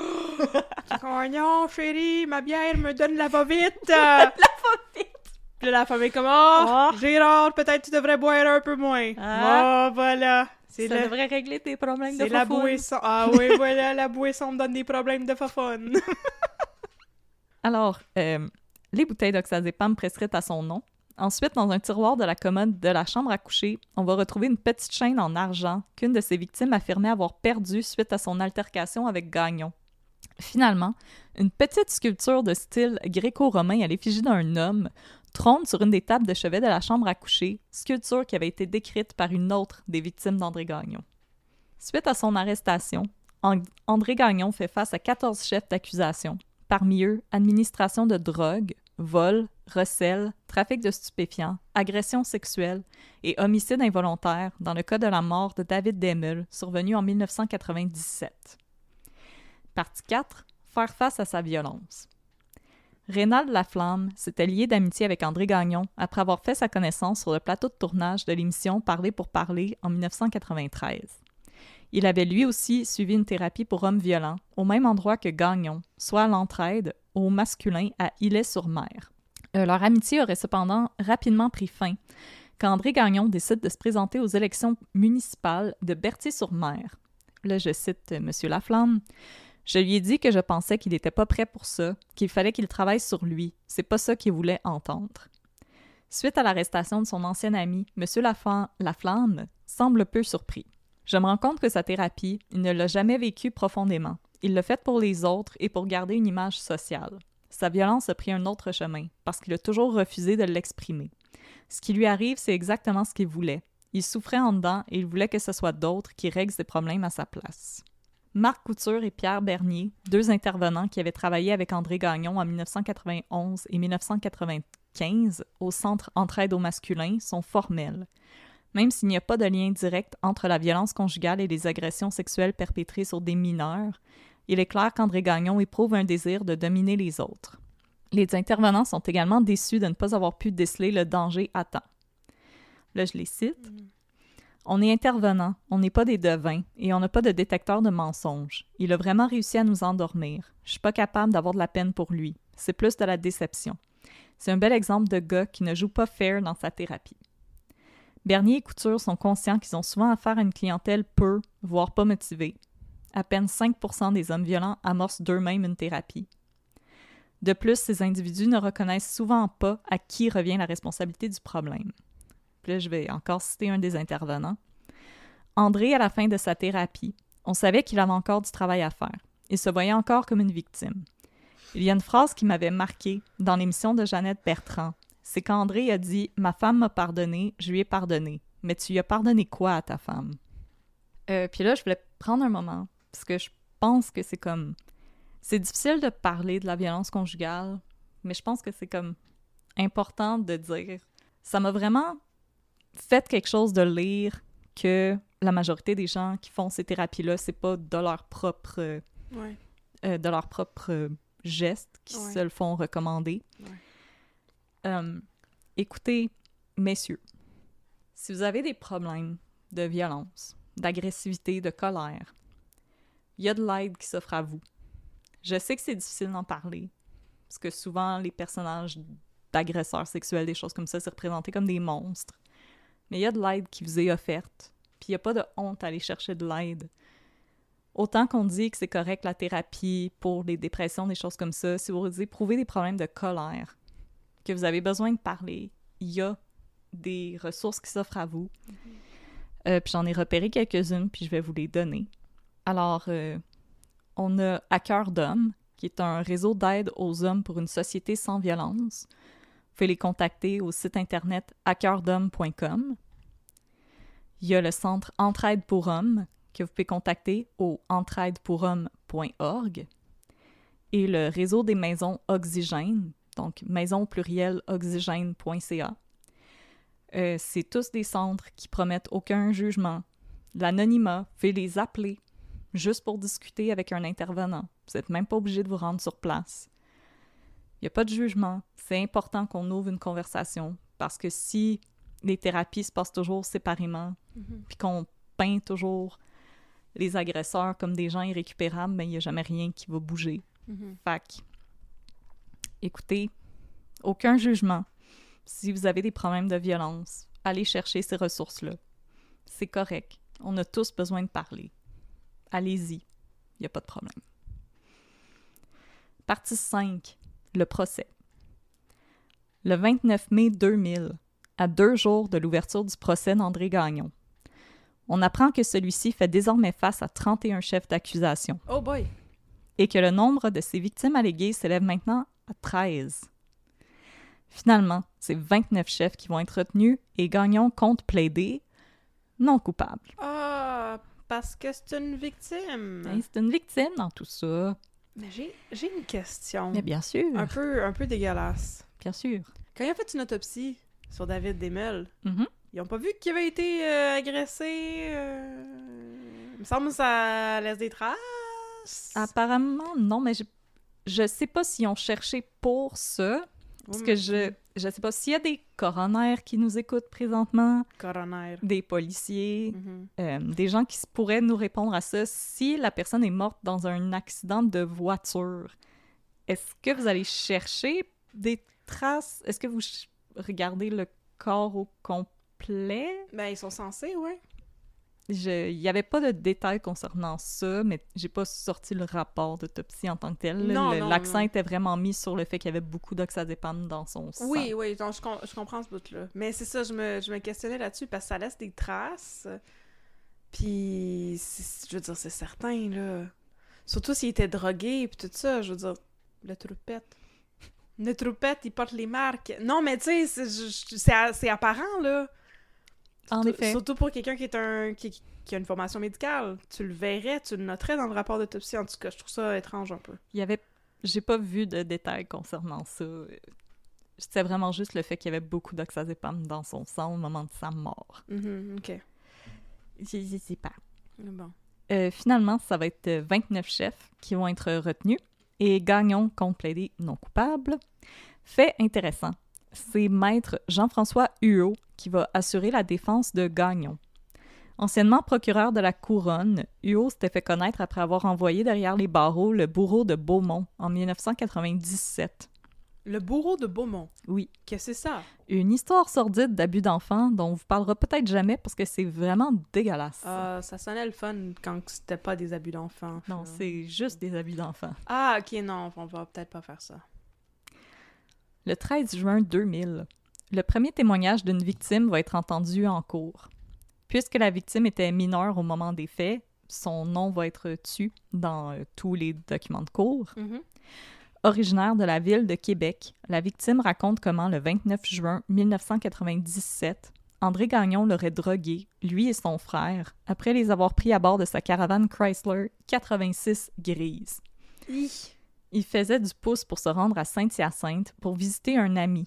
Oh non, chérie, ma bière me donne la va-vite! La va-vite! Puis là, la femme est comme, oh, Gérard, peut-être tu devrais boire un peu moins. Ah. Oh, voilà. Ça devrait régler tes problèmes de C'est la fafoune. boisson. Ah oui, voilà, la boisson me donne des problèmes de fafonne. Alors, les bouteilles d'oxazépam prescrites à son nom. Ensuite, dans un tiroir de la commode de la chambre à coucher, on va retrouver une petite chaîne en argent qu'une de ses victimes affirmait avoir perdue suite à son altercation avec Gagnon. Finalement, une petite sculpture de style gréco-romain à l'effigie d'un homme trône sur une des tables de chevet de la chambre à coucher, sculpture qui avait été décrite par une autre des victimes d'André Gagnon. Suite à son arrestation, André Gagnon fait face à 14 chefs d'accusation, parmi eux administration de drogue, vol, recel, trafic de stupéfiants, agression sexuelle et homicide involontaire dans le cas de la mort de David Demel, survenu en 1997. Partie 4. Faire face à sa violence. Rénald Laflamme s'était lié d'amitié avec André Gagnon après avoir fait sa connaissance sur le plateau de tournage de l'émission Parler pour parler en 1993. Il avait lui aussi suivi une thérapie pour hommes violents au même endroit que Gagnon, soit à l'Entraide, au masculin à Illet-sur-Mer. Leur amitié aurait cependant rapidement pris fin quand André Gagnon décide de se présenter aux élections municipales de Berthier-sur-Mer. Là, je cite M. Laflamme. « Je lui ai dit que je pensais qu'il n'était pas prêt pour ça, qu'il fallait qu'il travaille sur lui. C'est pas ça qu'il voulait entendre. » Suite à l'arrestation de son ancien ami, M. Laflamme semble peu surpris. « Je me rends compte que sa thérapie, il ne l'a jamais vécue profondément. Il l'a faite pour les autres et pour garder une image sociale. Sa violence a pris un autre chemin, parce qu'il a toujours refusé de l'exprimer. Ce qui lui arrive, c'est exactement ce qu'il voulait. Il souffrait en dedans et il voulait que ce soit d'autres qui règlent ses problèmes à sa place. » Marc Couture et Pierre Bernier, deux intervenants qui avaient travaillé avec André Gagnon en 1991 et 1995 au Centre Entraide au masculin, sont formels. Même s'il n'y a pas de lien direct entre la violence conjugale et les agressions sexuelles perpétrées sur des mineurs, il est clair qu'André Gagnon éprouve un désir de dominer les autres. Les intervenants sont également déçus de ne pas avoir pu déceler le danger à temps. Là, je les cite. « On est intervenant, on n'est pas des devins, et on n'a pas de détecteur de mensonges. Il a vraiment réussi à nous endormir. Je suis pas capable d'avoir de la peine pour lui. C'est plus de la déception. C'est un bel exemple de gars qui ne joue pas fair dans sa thérapie. » Bernier et Couture sont conscients qu'ils ont souvent affaire à une clientèle peu, voire pas motivée. À peine 5% des hommes violents amorcent d'eux-mêmes une thérapie. De plus, ces individus ne reconnaissent souvent pas à qui revient la responsabilité du problème. Puis là, je vais encore citer un des intervenants. André, à la fin de sa thérapie, on savait qu'il avait encore du travail à faire. Il se voyait encore comme une victime. Il y a une phrase qui m'avait marquée dans l'émission de Jeannette Bertrand. C'est qu'André a dit « Ma femme m'a pardonné, je lui ai pardonné. Mais tu lui as pardonné quoi à ta femme? » Puis là, je voulais prendre un moment, parce que je pense que c'est comme... C'est difficile de parler de la violence conjugale, mais je pense que c'est comme important de dire... Ça m'a vraiment fait quelque chose de lire que la majorité des gens qui font ces thérapies-là, c'est pas de leur propre... de leur propre geste qui se le font recommander. Écoutez, messieurs, si vous avez des problèmes de violence, d'agressivité, de colère, il y a de l'aide qui s'offre à vous. Je sais que c'est difficile d'en parler, parce que souvent, les personnages d'agresseurs sexuels, des choses comme ça, c'est représenté comme des monstres. Mais il y a de l'aide qui vous est offerte, puis il n'y a pas de honte à aller chercher de l'aide. Autant qu'on dit que c'est correct la thérapie pour les dépressions, des choses comme ça, si vous éprouvez des problèmes de colère, que vous avez besoin de parler, il y a des ressources qui s'offrent à vous. Puis j'en ai repéré quelques-unes, puis je vais vous les donner. Alors, on a À cœur d'homme, qui est un réseau d'aide aux hommes pour une société sans violence. Vous pouvez les contacter au site internet aceurdhomme.com. Il y a le centre Entraide pour hommes, que vous pouvez contacter au entraidepourhommes.org. Et le réseau des maisons Oxygène, donc maison au pluriel oxygène.ca. C'est tous des centres qui promettent aucun jugement. L'anonymat, vous pouvez les appeler juste pour discuter avec un intervenant. Vous n'êtes même pas obligé de vous rendre sur place. Il n'y a pas de jugement. C'est important qu'on ouvre une conversation parce que si les thérapies se passent toujours séparément puis qu'on peint toujours les agresseurs comme des gens irrécupérables, ben, il n'y a jamais rien qui va bouger. Fait que, écoutez, aucun jugement. Si vous avez des problèmes de violence, allez chercher ces ressources-là. C'est correct. On a tous besoin de parler. Allez-y. Il n'y a pas de problème. Partie 5. Le procès. Le 29 mai 2000, à 2 jours de l'ouverture du procès d'André Gagnon, on apprend que celui-ci fait désormais face à 31 chefs d'accusation. Oh boy! Et que le nombre de ses victimes alléguées s'élève maintenant à 13. Finalement, c'est 29 chefs qui vont être retenus et Gagnon compte plaider non coupable. Ah, parce que c'est une victime! Hey, c'est une victime dans tout ça. Mais j'ai une question. Mais bien sûr. Un peu dégueulasse. Bien sûr. Quand ils ont fait une autopsie sur David Desmeules, Mm-hmm. ils ont pas vu qu'il avait été agressé. Il me semble que ça laisse des traces. Apparemment, non, mais je sais pas s'ils ont cherché pour ça. Parce que je sais pas s'il y a des coronaires qui nous écoutent présentement. Coroner. Des policiers, des gens qui pourraient nous répondre à ça. Si la personne est morte dans un accident de voiture, est-ce que vous allez chercher des traces? Est-ce que vous regardez le corps au complet? Ben, ils sont censés, ouais. Il n'y avait pas de détails concernant ça, mais j'ai pas sorti le rapport d'autopsie en tant que tel. L'accent était vraiment mis sur le fait qu'il y avait beaucoup d'oxazépam dans son sang. Oui, donc je comprends ce bout-là. Mais c'est ça, je me questionnais là-dessus parce que ça laisse des traces. Puis, je veux dire, c'est certain, là. Surtout s'il était drogué, puis tout ça, je veux dire, le troupette. Le troupette, il porte les marques. Non, mais tu sais, c'est apparent, là. En effet. Surtout pour quelqu'un qui a une formation médicale. Tu le verrais, tu le noterais dans le rapport d'autopsie. En tout cas, je trouve ça étrange un peu. J'ai pas vu de détails concernant ça. C'était vraiment juste le fait qu'il y avait beaucoup d'oxazépam dans son sang au moment de sa mort. OK. Je sais pas. Bon. Finalement, ça va être 29 chefs qui vont être retenus et Gagnon compte plaider non coupable. Fait intéressant. C'est maître Jean-François Huot qui va assurer la défense de Gagnon. Anciennement procureur de la Couronne, Huot s'était fait connaître après avoir envoyé derrière les barreaux le bourreau de Beaumont en 1997. Le bourreau de Beaumont? Oui. Qu'est-ce que c'est ça? Une histoire sordide d'abus d'enfants dont on vous parlera peut-être jamais parce que c'est vraiment dégueulasse. Ça sonnait le fun quand c'était pas des abus d'enfants. Non, c'est juste des abus d'enfants. Ah, ok, non, on va peut-être pas faire ça. Le 13 juin 2000, le premier témoignage d'une victime va être entendu en cours. Puisque la victime était mineure au moment des faits, son nom va être tu dans tous les documents de cour. Originaire de la ville de Québec, la victime raconte comment le 29 juin 1997, André Gagnon l'aurait drogué, lui et son frère, après les avoir pris à bord de sa caravane Chrysler 86 grise. Il faisait du pouce pour se rendre à Saint-Hyacinthe pour visiter un ami.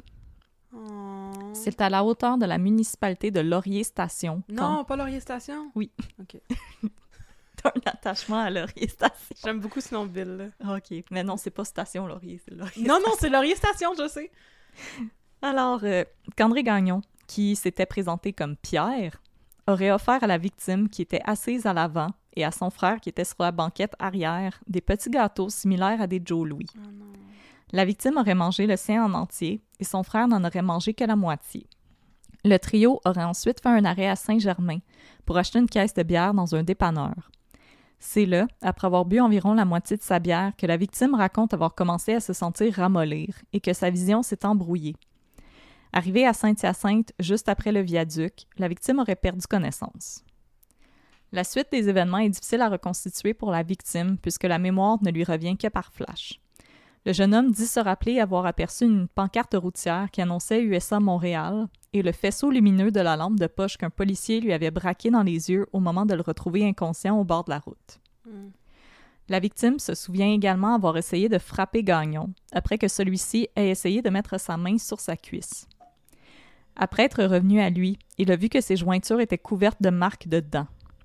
C'est à la hauteur de la municipalité de Laurier-Station. Non, pas Laurier-Station? Oui. OK. T'as un attachement à Laurier-Station. J'aime beaucoup ce nom de ville-là. OK. Mais non, c'est pas Station Laurier, c'est Laurier. Non, c'est Laurier-Station, je sais. Alors, qu'André Gagnon, qui s'était présenté comme Pierre, aurait offert à la victime qui était assise à l'avant et à son frère qui était sur la banquette arrière des petits gâteaux similaires à des Joe Louis. Oh non. La victime aurait mangé le sien en entier et son frère n'en aurait mangé que la moitié. Le trio aurait ensuite fait un arrêt à Saint-Germain pour acheter une caisse de bière dans un dépanneur. C'est là, après avoir bu environ la moitié de sa bière, que la victime raconte avoir commencé à se sentir ramollir et que sa vision s'est embrouillée. Arrivée à Saint-Hyacinthe, juste après le viaduc, la victime aurait perdu connaissance. La suite des événements est difficile à reconstituer pour la victime puisque la mémoire ne lui revient que par flash. Le jeune homme dit se rappeler avoir aperçu une pancarte routière qui annonçait USA Montréal et le faisceau lumineux de la lampe de poche qu'un policier lui avait braqué dans les yeux au moment de le retrouver inconscient au bord de la route. La victime se souvient également avoir essayé de frapper Gagnon après que celui-ci ait essayé de mettre sa main sur sa cuisse. Après être revenu à lui, il a vu que ses jointures étaient couvertes de marques de dents.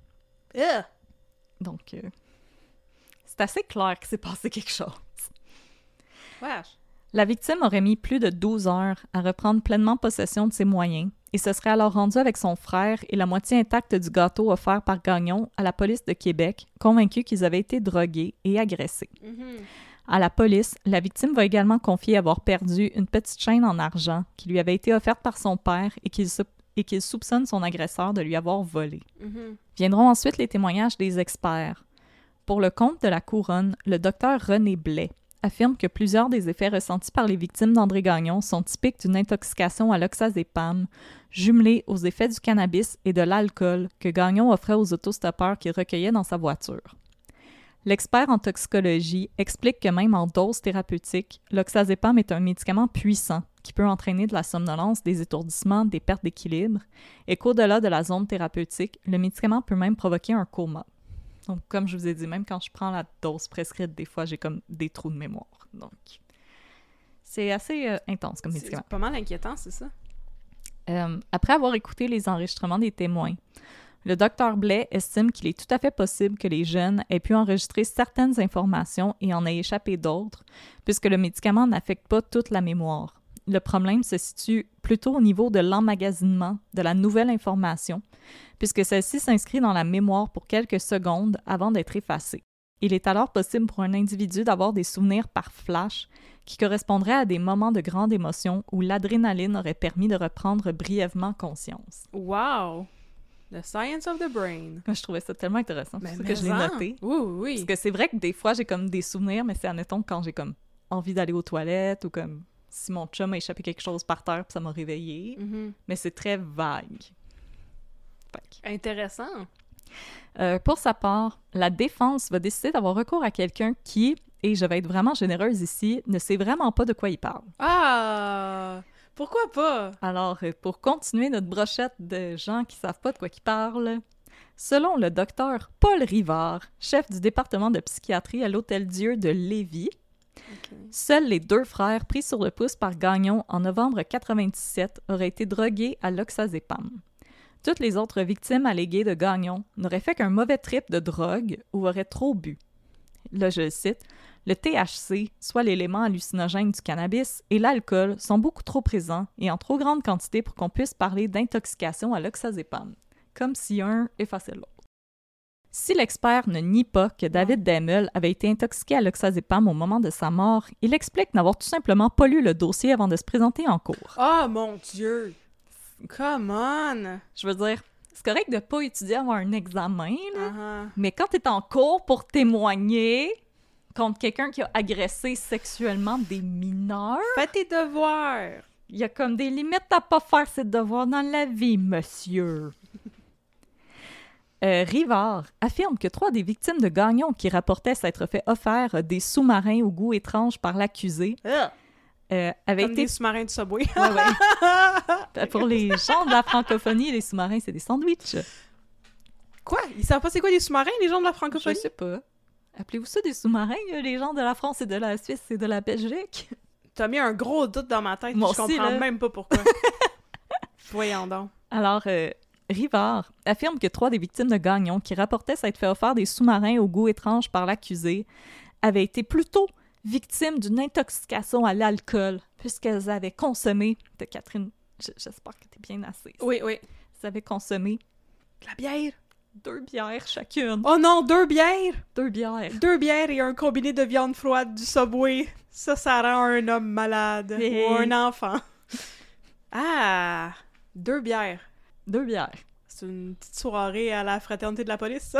Donc, c'est assez clair qu'il s'est passé quelque chose. Wesh. La victime aurait mis plus de 12 heures à reprendre pleinement possession de ses moyens et se serait alors rendue avec son frère et la moitié intacte du gâteau offert par Gagnon à la police de Québec, convaincus qu'ils avaient été drogués et agressés. À la police, la victime va également confier avoir perdu une petite chaîne en argent qui lui avait été offerte par son père et qu'il soupçonne son agresseur de lui avoir volé. Viendront ensuite les témoignages des experts. Pour le compte de la Couronne, le docteur René Blais affirme que plusieurs des effets ressentis par les victimes d'André Gagnon sont typiques d'une intoxication à l'oxazépam, jumelée aux effets du cannabis et de l'alcool que Gagnon offrait aux autostoppeurs qu'il recueillait dans sa voiture. L'expert en toxicologie explique que même en dose thérapeutique, l'oxazépam est un médicament puissant qui peut entraîner de la somnolence, des étourdissements, des pertes d'équilibre, et qu'au-delà de la zone thérapeutique, le médicament peut même provoquer un coma. Donc, comme je vous ai dit, même quand je prends la dose prescrite, des fois, j'ai comme des trous de mémoire. Donc, c'est assez intense comme médicament. C'est pas mal inquiétant, c'est ça? Après avoir écouté les enregistrements des témoins, le docteur Blais estime qu'il est tout à fait possible que les jeunes aient pu enregistrer certaines informations et en aient échappé d'autres, puisque le médicament n'affecte pas toute la mémoire. Le problème se situe plutôt au niveau de l'emmagasinement de la nouvelle information, puisque celle-ci s'inscrit dans la mémoire pour quelques secondes avant d'être effacée. Il est alors possible pour un individu d'avoir des souvenirs par flash qui correspondraient à des moments de grande émotion où l'adrénaline aurait permis de reprendre brièvement conscience. Wow! The science of the brain. Moi, je trouvais ça tellement intéressant. C'est Mais pour ça que je l'ai noté. Oui, oui. Parce que c'est vrai que des fois, j'ai comme des souvenirs, mais c'est admettons quand j'ai comme envie d'aller aux toilettes ou comme si mon chum a échappé quelque chose par terre puis ça m'a réveillée. Mhm. Mais c'est très vague. Fait que, Intéressant. pour sa part, la défense va décider d'avoir recours à quelqu'un qui, et je vais être vraiment généreuse ici, ne sait vraiment pas de quoi il parle. Ah! Pourquoi pas? Alors, pour continuer notre brochette de gens qui savent pas de quoi ils parlent, selon le docteur Paul Rivard, chef du département de psychiatrie à l'Hôtel-Dieu de Lévis, seuls les 2 frères pris sur le pouce par Gagnon en novembre 97 auraient été drogués à l'oxazépam. Toutes les autres victimes alléguées de Gagnon n'auraient fait qu'un mauvais trip de drogue ou auraient trop bu. Là, je le cite, « Le THC, soit l'élément hallucinogène du cannabis, et l'alcool sont beaucoup trop présents et en trop grande quantité pour qu'on puisse parler d'intoxication à l'oxazépam, comme si un effaçait l'autre. » Si l'expert ne nie pas que David Demel avait été intoxiqué à l'oxazépam au moment de sa mort, il explique n'avoir tout simplement pas lu le dossier avant de se présenter en cours. Oh mon Dieu! Come on! Je veux dire, c'est correct de pas étudier avant un examen, là, Uh-huh. mais quand t'es en cours pour témoigner contre quelqu'un qui a agressé sexuellement des mineurs, Fais tes devoirs! il y a comme des limites à pas faire ses devoirs dans la vie, monsieur. Rivard affirme que 3 des victimes de Gagnon qui rapportaient s'être fait offert des sous-marins au goût étrange par l'accusé avaient Comme été... des sous-marins du Subway. Ouais, ouais. Pour les gens de la francophonie, les sous-marins, c'est des sandwichs. Quoi? Ils savent pas c'est quoi des sous-marins, les gens de la Je francophonie? sais pas. Appelez-vous ça des sous-marins, les gens de la France et de la Suisse et de la Belgique? T'as mis un gros doute dans ma tête, Moi je aussi, comprends là. même pas pourquoi. Voyons donc. Alors, Rivard affirme que 3 des victimes de Gagnon qui rapportaient s'être fait offert des sous-marins au goût étrange par l'accusé avaient été plutôt victimes d'une intoxication à l'alcool, puisqu'elles avaient consommé... Catherine, j'espère que t'es bien assise. Oui, oui. Elles avaient consommé De la bière? 2 bières chacune. Oh non, 2 bières! 2 bières. 2 bières et un combiné de viande froide du Subway. Ça rend un homme malade. Hey. Ou un enfant. Ah! 2 bières. 2 bières. C'est une petite soirée à la fraternité de la police, ça.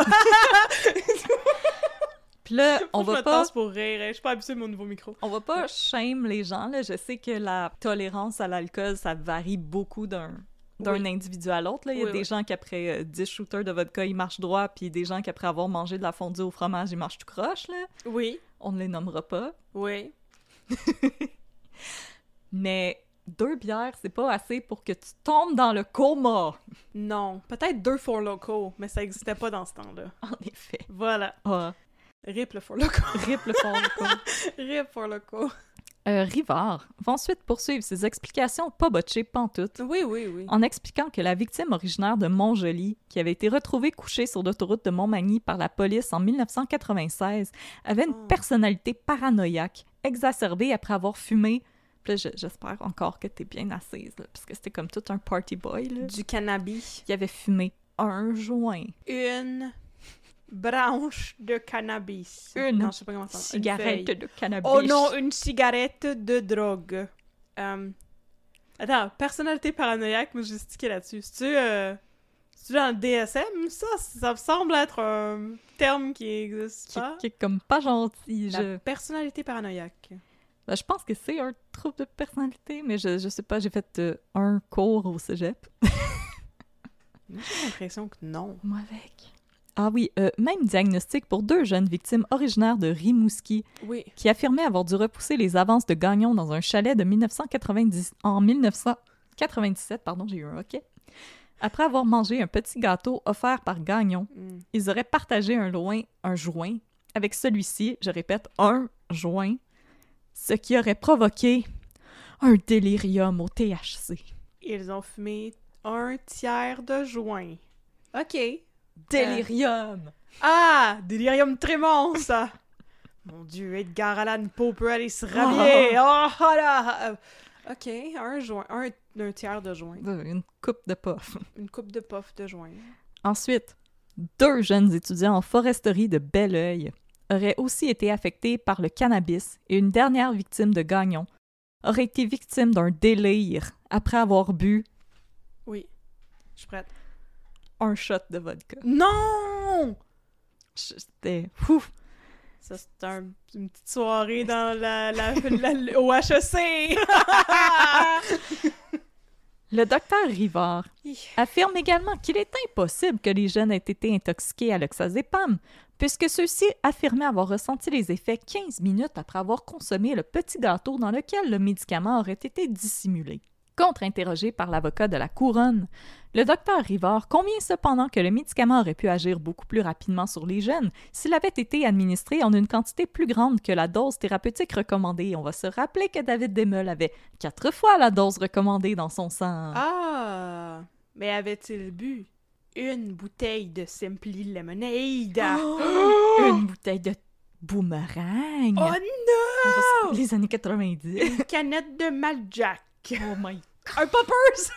Puis là, on Je me va pas... tasse pour rire. Je suis pas habituée de mon nouveau micro. On va pas shame les gens, là. Je sais que la tolérance à l'alcool, ça varie beaucoup d'un Oui. individu à l'autre. Là. Il y a Oui, des oui. gens qui, après 10 shooters de vodka, ils marchent droit, puis des gens qui, après avoir mangé de la fondue au fromage, ils marchent tout croche, là. Oui. On ne les nommera pas. Oui. Mais 2 bières, c'est pas assez pour que tu tombes dans le coma. Non. Peut-être 2 Four Loko, mais ça existait pas dans ce temps-là. En effet. Voilà. Ah, Rip le Four Loko. rip le fort le coma. Rip Four Loko. Rivard va ensuite poursuivre ses explications pas botchées pantoute, Oui, oui, oui. en expliquant que la victime originaire de Montjoly, qui avait été retrouvée couchée sur l'autoroute de Montmagny par la police en 1996, avait une Oh. personnalité paranoïaque, exacerbée après avoir fumé. Puis là, j'espère encore que t'es bien assise, là, parce que c'était comme tout un party boy, là. Du cannabis. Il avait fumé un joint. Une branche de cannabis. Une Non, je sais pas comment ça s'appelle. Une Cigarette feuille. de cannabis. Oh non, une cigarette de drogue. Attends, personnalité paranoïaque, moi j'ai stické là-dessus. C'est-tu dans le DSM, ça? Ça me semble être un terme qui existe pas. Qui est comme pas gentil. La personnalité paranoïaque. Ben, je pense que c'est un trouble de personnalité, mais je sais pas, j'ai fait un cours au cégep. Moi, j'ai l'impression que non. Moi avec. Ah oui, même diagnostic pour 2 jeunes victimes originaires de Rimouski Oui. qui affirmaient avoir dû repousser les avances de Gagnon dans un chalet de 1997, pardon, j'ai eu un hoquet. Après avoir mangé un petit gâteau offert par Gagnon, Mm. ils auraient partagé un joint avec celui-ci, je répète, un joint, ce qui aurait provoqué un délirium au THC. Ils ont fumé un tiers de joint. OK. Délirium! Ah! Délirium tremens, ça! Mon Dieu, Edgar Allan Poe peut aller se rhabiller! Oh là! OK, un joint. Un tiers de joint. Une coupe de puff. Une coupe de puff de joint. Ensuite, 2 jeunes étudiants en foresterie de Belleuil auraient aussi été affectés par le cannabis et une dernière victime de Gagnon aurait été victime d'un délire après avoir bu Oui. Je suis prête. un shot de vodka. Non! C'était... Ouf! Ça, c'était une petite soirée dans au HEC! Le docteur Rivard affirme également qu'il est impossible que les jeunes aient été intoxiqués à l'oxazépam, puisque ceux-ci affirmaient avoir ressenti les effets 15 minutes après avoir consommé le petit gâteau dans lequel le médicament aurait été dissimulé. Contre-interrogé par l'avocat de la couronne, le docteur Rivard convient cependant que le médicament aurait pu agir beaucoup plus rapidement sur les jeunes s'il avait été administré en une quantité plus grande que la dose thérapeutique recommandée. On va se rappeler que David Demeul avait 4 fois la dose recommandée dans son sang. Ah! Mais avait-il bu une bouteille de Simply Lemonade? Une bouteille de boomerang! Oh non! Les années 90. Une canette de Mad Jack. Oh my... Un Poppers!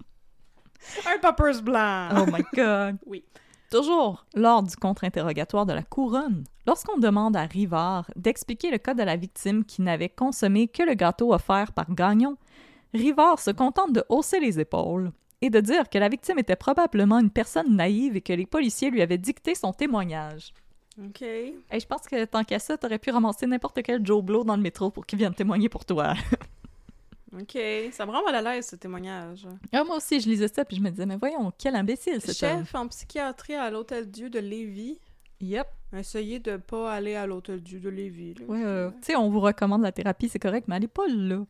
Un Poppers blanc! Oh my God! Oui. Toujours lors du contre-interrogatoire de la couronne, lorsqu'on demande à Rivard d'expliquer le cas de la victime qui n'avait consommé que le gâteau offert par Gagnon, Rivard se contente de hausser les épaules et de dire que la victime était probablement une personne naïve et que les policiers lui avaient dicté son témoignage. OK. Hey, je pense que tant qu'à ça, t'aurais pu ramasser n'importe quel Joe Blow dans le métro pour qu'il vienne témoigner pour toi. OK. Ça me rend mal à l'aise, ce témoignage. Ah, moi aussi, je lisais ça puis je me disais, mais voyons, quel imbécile cet homme. Chef en psychiatrie à l'Hôtel-Dieu de Lévis. Yep. Essayez de pas aller à l'Hôtel-Dieu de Lévis. Là. Ouais, tu sais, on vous recommande la thérapie, c'est correct, mais allez pas là.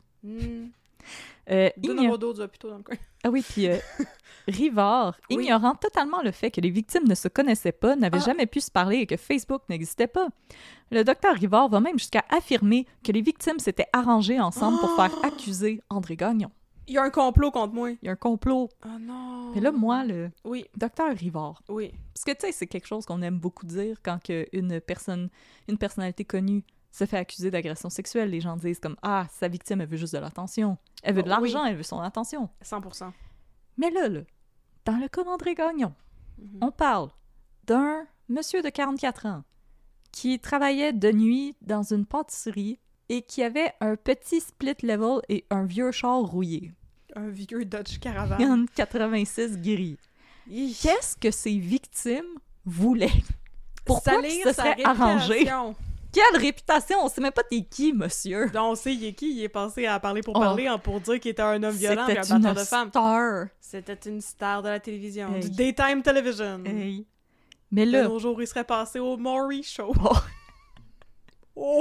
Deux numéros d'autres hôpitaux dans le coin. Ah oui, puis Rivard, Oui. ignorant totalement le fait que les victimes ne se connaissaient pas, n'avaient jamais pu se parler et que Facebook n'existait pas. Le docteur Rivard va même jusqu'à affirmer que les victimes s'étaient arrangées ensemble pour faire accuser André Gagnon. Il y a un complot contre moi. Il y a un complot. Oh non! Mais là, moi, le Oui, docteur Rivard, oui. parce que tu sais, c'est quelque chose qu'on aime beaucoup dire quand une personnalité connue se fait accuser d'agression sexuelle. Les gens disent comme « Ah, sa victime, elle veut juste de l'attention. Elle veut de l'argent, elle veut son attention. » 100%. Mais là, dans le cas d'André Gagnon, Mhm. on parle d'un monsieur de 44 ans qui travaillait de nuit dans une pâtisserie et qui avait un petit split level et un vieux char rouillé. Un vieux Dodge Caravan. En 86 gris. Qu'est-ce que ces victimes voulaient? Pourquoi Salir qu'ils se sa seraient arrangés? réputation. Quelle réputation? On sait même pas t'es qui, monsieur. Donc, on sait il est qui. Il est passé à parler pour Oh. parler, pour dire qu'il était un homme violent et un C'était batteur une de femmes. star. C'était une star de la télévision. Hey. Du daytime television. Hey. Mais De là, nos jours, il serait passé au Maury Show. Oh. Oh!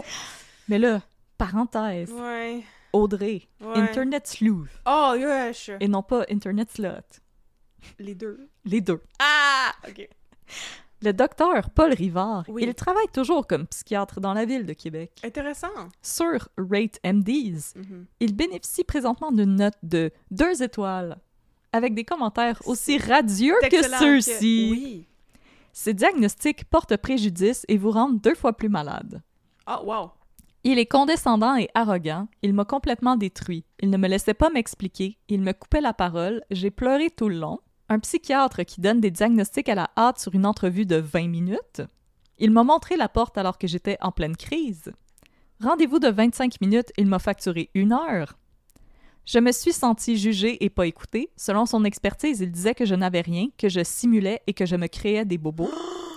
parenthèse, Ouais. Audrey, Ouais. Internet Sleuth, Oh, yes! et non pas Internet Slut. Les deux. Les deux. Ah! OK. Le docteur Paul Rivard, Oui. il travaille toujours comme psychiatre dans la ville de Québec. Intéressant. Sur Rate MDs, Mhm. il bénéficie présentement d'une note de 2 étoiles, avec des commentaires aussi radieux C'est que excellent ceux-ci. Oui. Ces diagnostics portent préjudice et vous rendent 2 fois plus malade. Ah, wow. Il est condescendant et arrogant. Il m'a complètement détruit. Il ne me laissait pas m'expliquer. Il me coupait la parole. J'ai pleuré tout le long. Un psychiatre qui donne des diagnostics à la hâte sur une entrevue de 20 minutes. Il m'a montré la porte alors que j'étais en pleine crise. Rendez-vous de 25 minutes, il m'a facturé 1 heure. Je me suis sentie jugée et pas écoutée. Selon son expertise, il disait que je n'avais rien, que je simulais et que je me créais des bobos.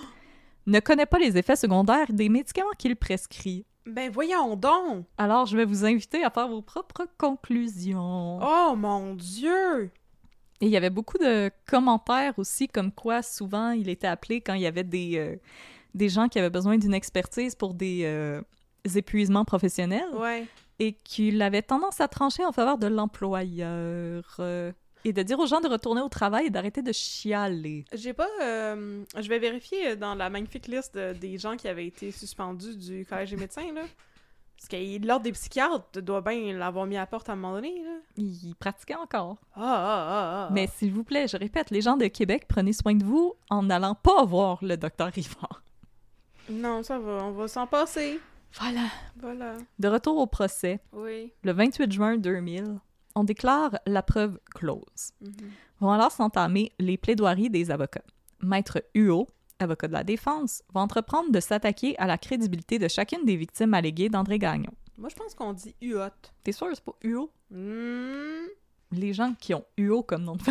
Ne connaît pas les effets secondaires des médicaments qu'il prescrit. Ben, voyons donc! Alors, je vais vous inviter à faire vos propres conclusions. Oh, mon Dieu! Et il y avait beaucoup de commentaires aussi, comme quoi souvent il était appelé quand il y avait des gens qui avaient besoin d'une expertise pour des épuisements professionnels Ouais. et qu'il avait tendance à trancher en faveur de l'employeur et de dire aux gens de retourner au travail et d'arrêter de chialer. J'ai pas... je vais vérifier dans la magnifique liste des gens qui avaient été suspendus du Collège des médecins, là. Parce que l'ordre des psychiatres doit bien l'avoir mis à la porte à un moment donné, là. Il pratiquait encore. Ah. Mais s'il vous plaît, je répète, les gens de Québec, prenez soin de vous en n'allant pas voir le docteur Rivard. Non, ça va, on va s'en passer. Voilà. De retour au procès, Oui. le 28 juin 2000, on déclare la preuve close. Mhm. Vont alors s'entamer les plaidoiries des avocats. Maître Huot, avocat de la défense, va entreprendre de s'attaquer à la crédibilité de chacune des victimes alléguées d'André Gagnon. Moi, je pense qu'on dit Huot. T'es sûr que c'est pas Huot? Hmm. Les gens qui ont Huot comme nom de famille.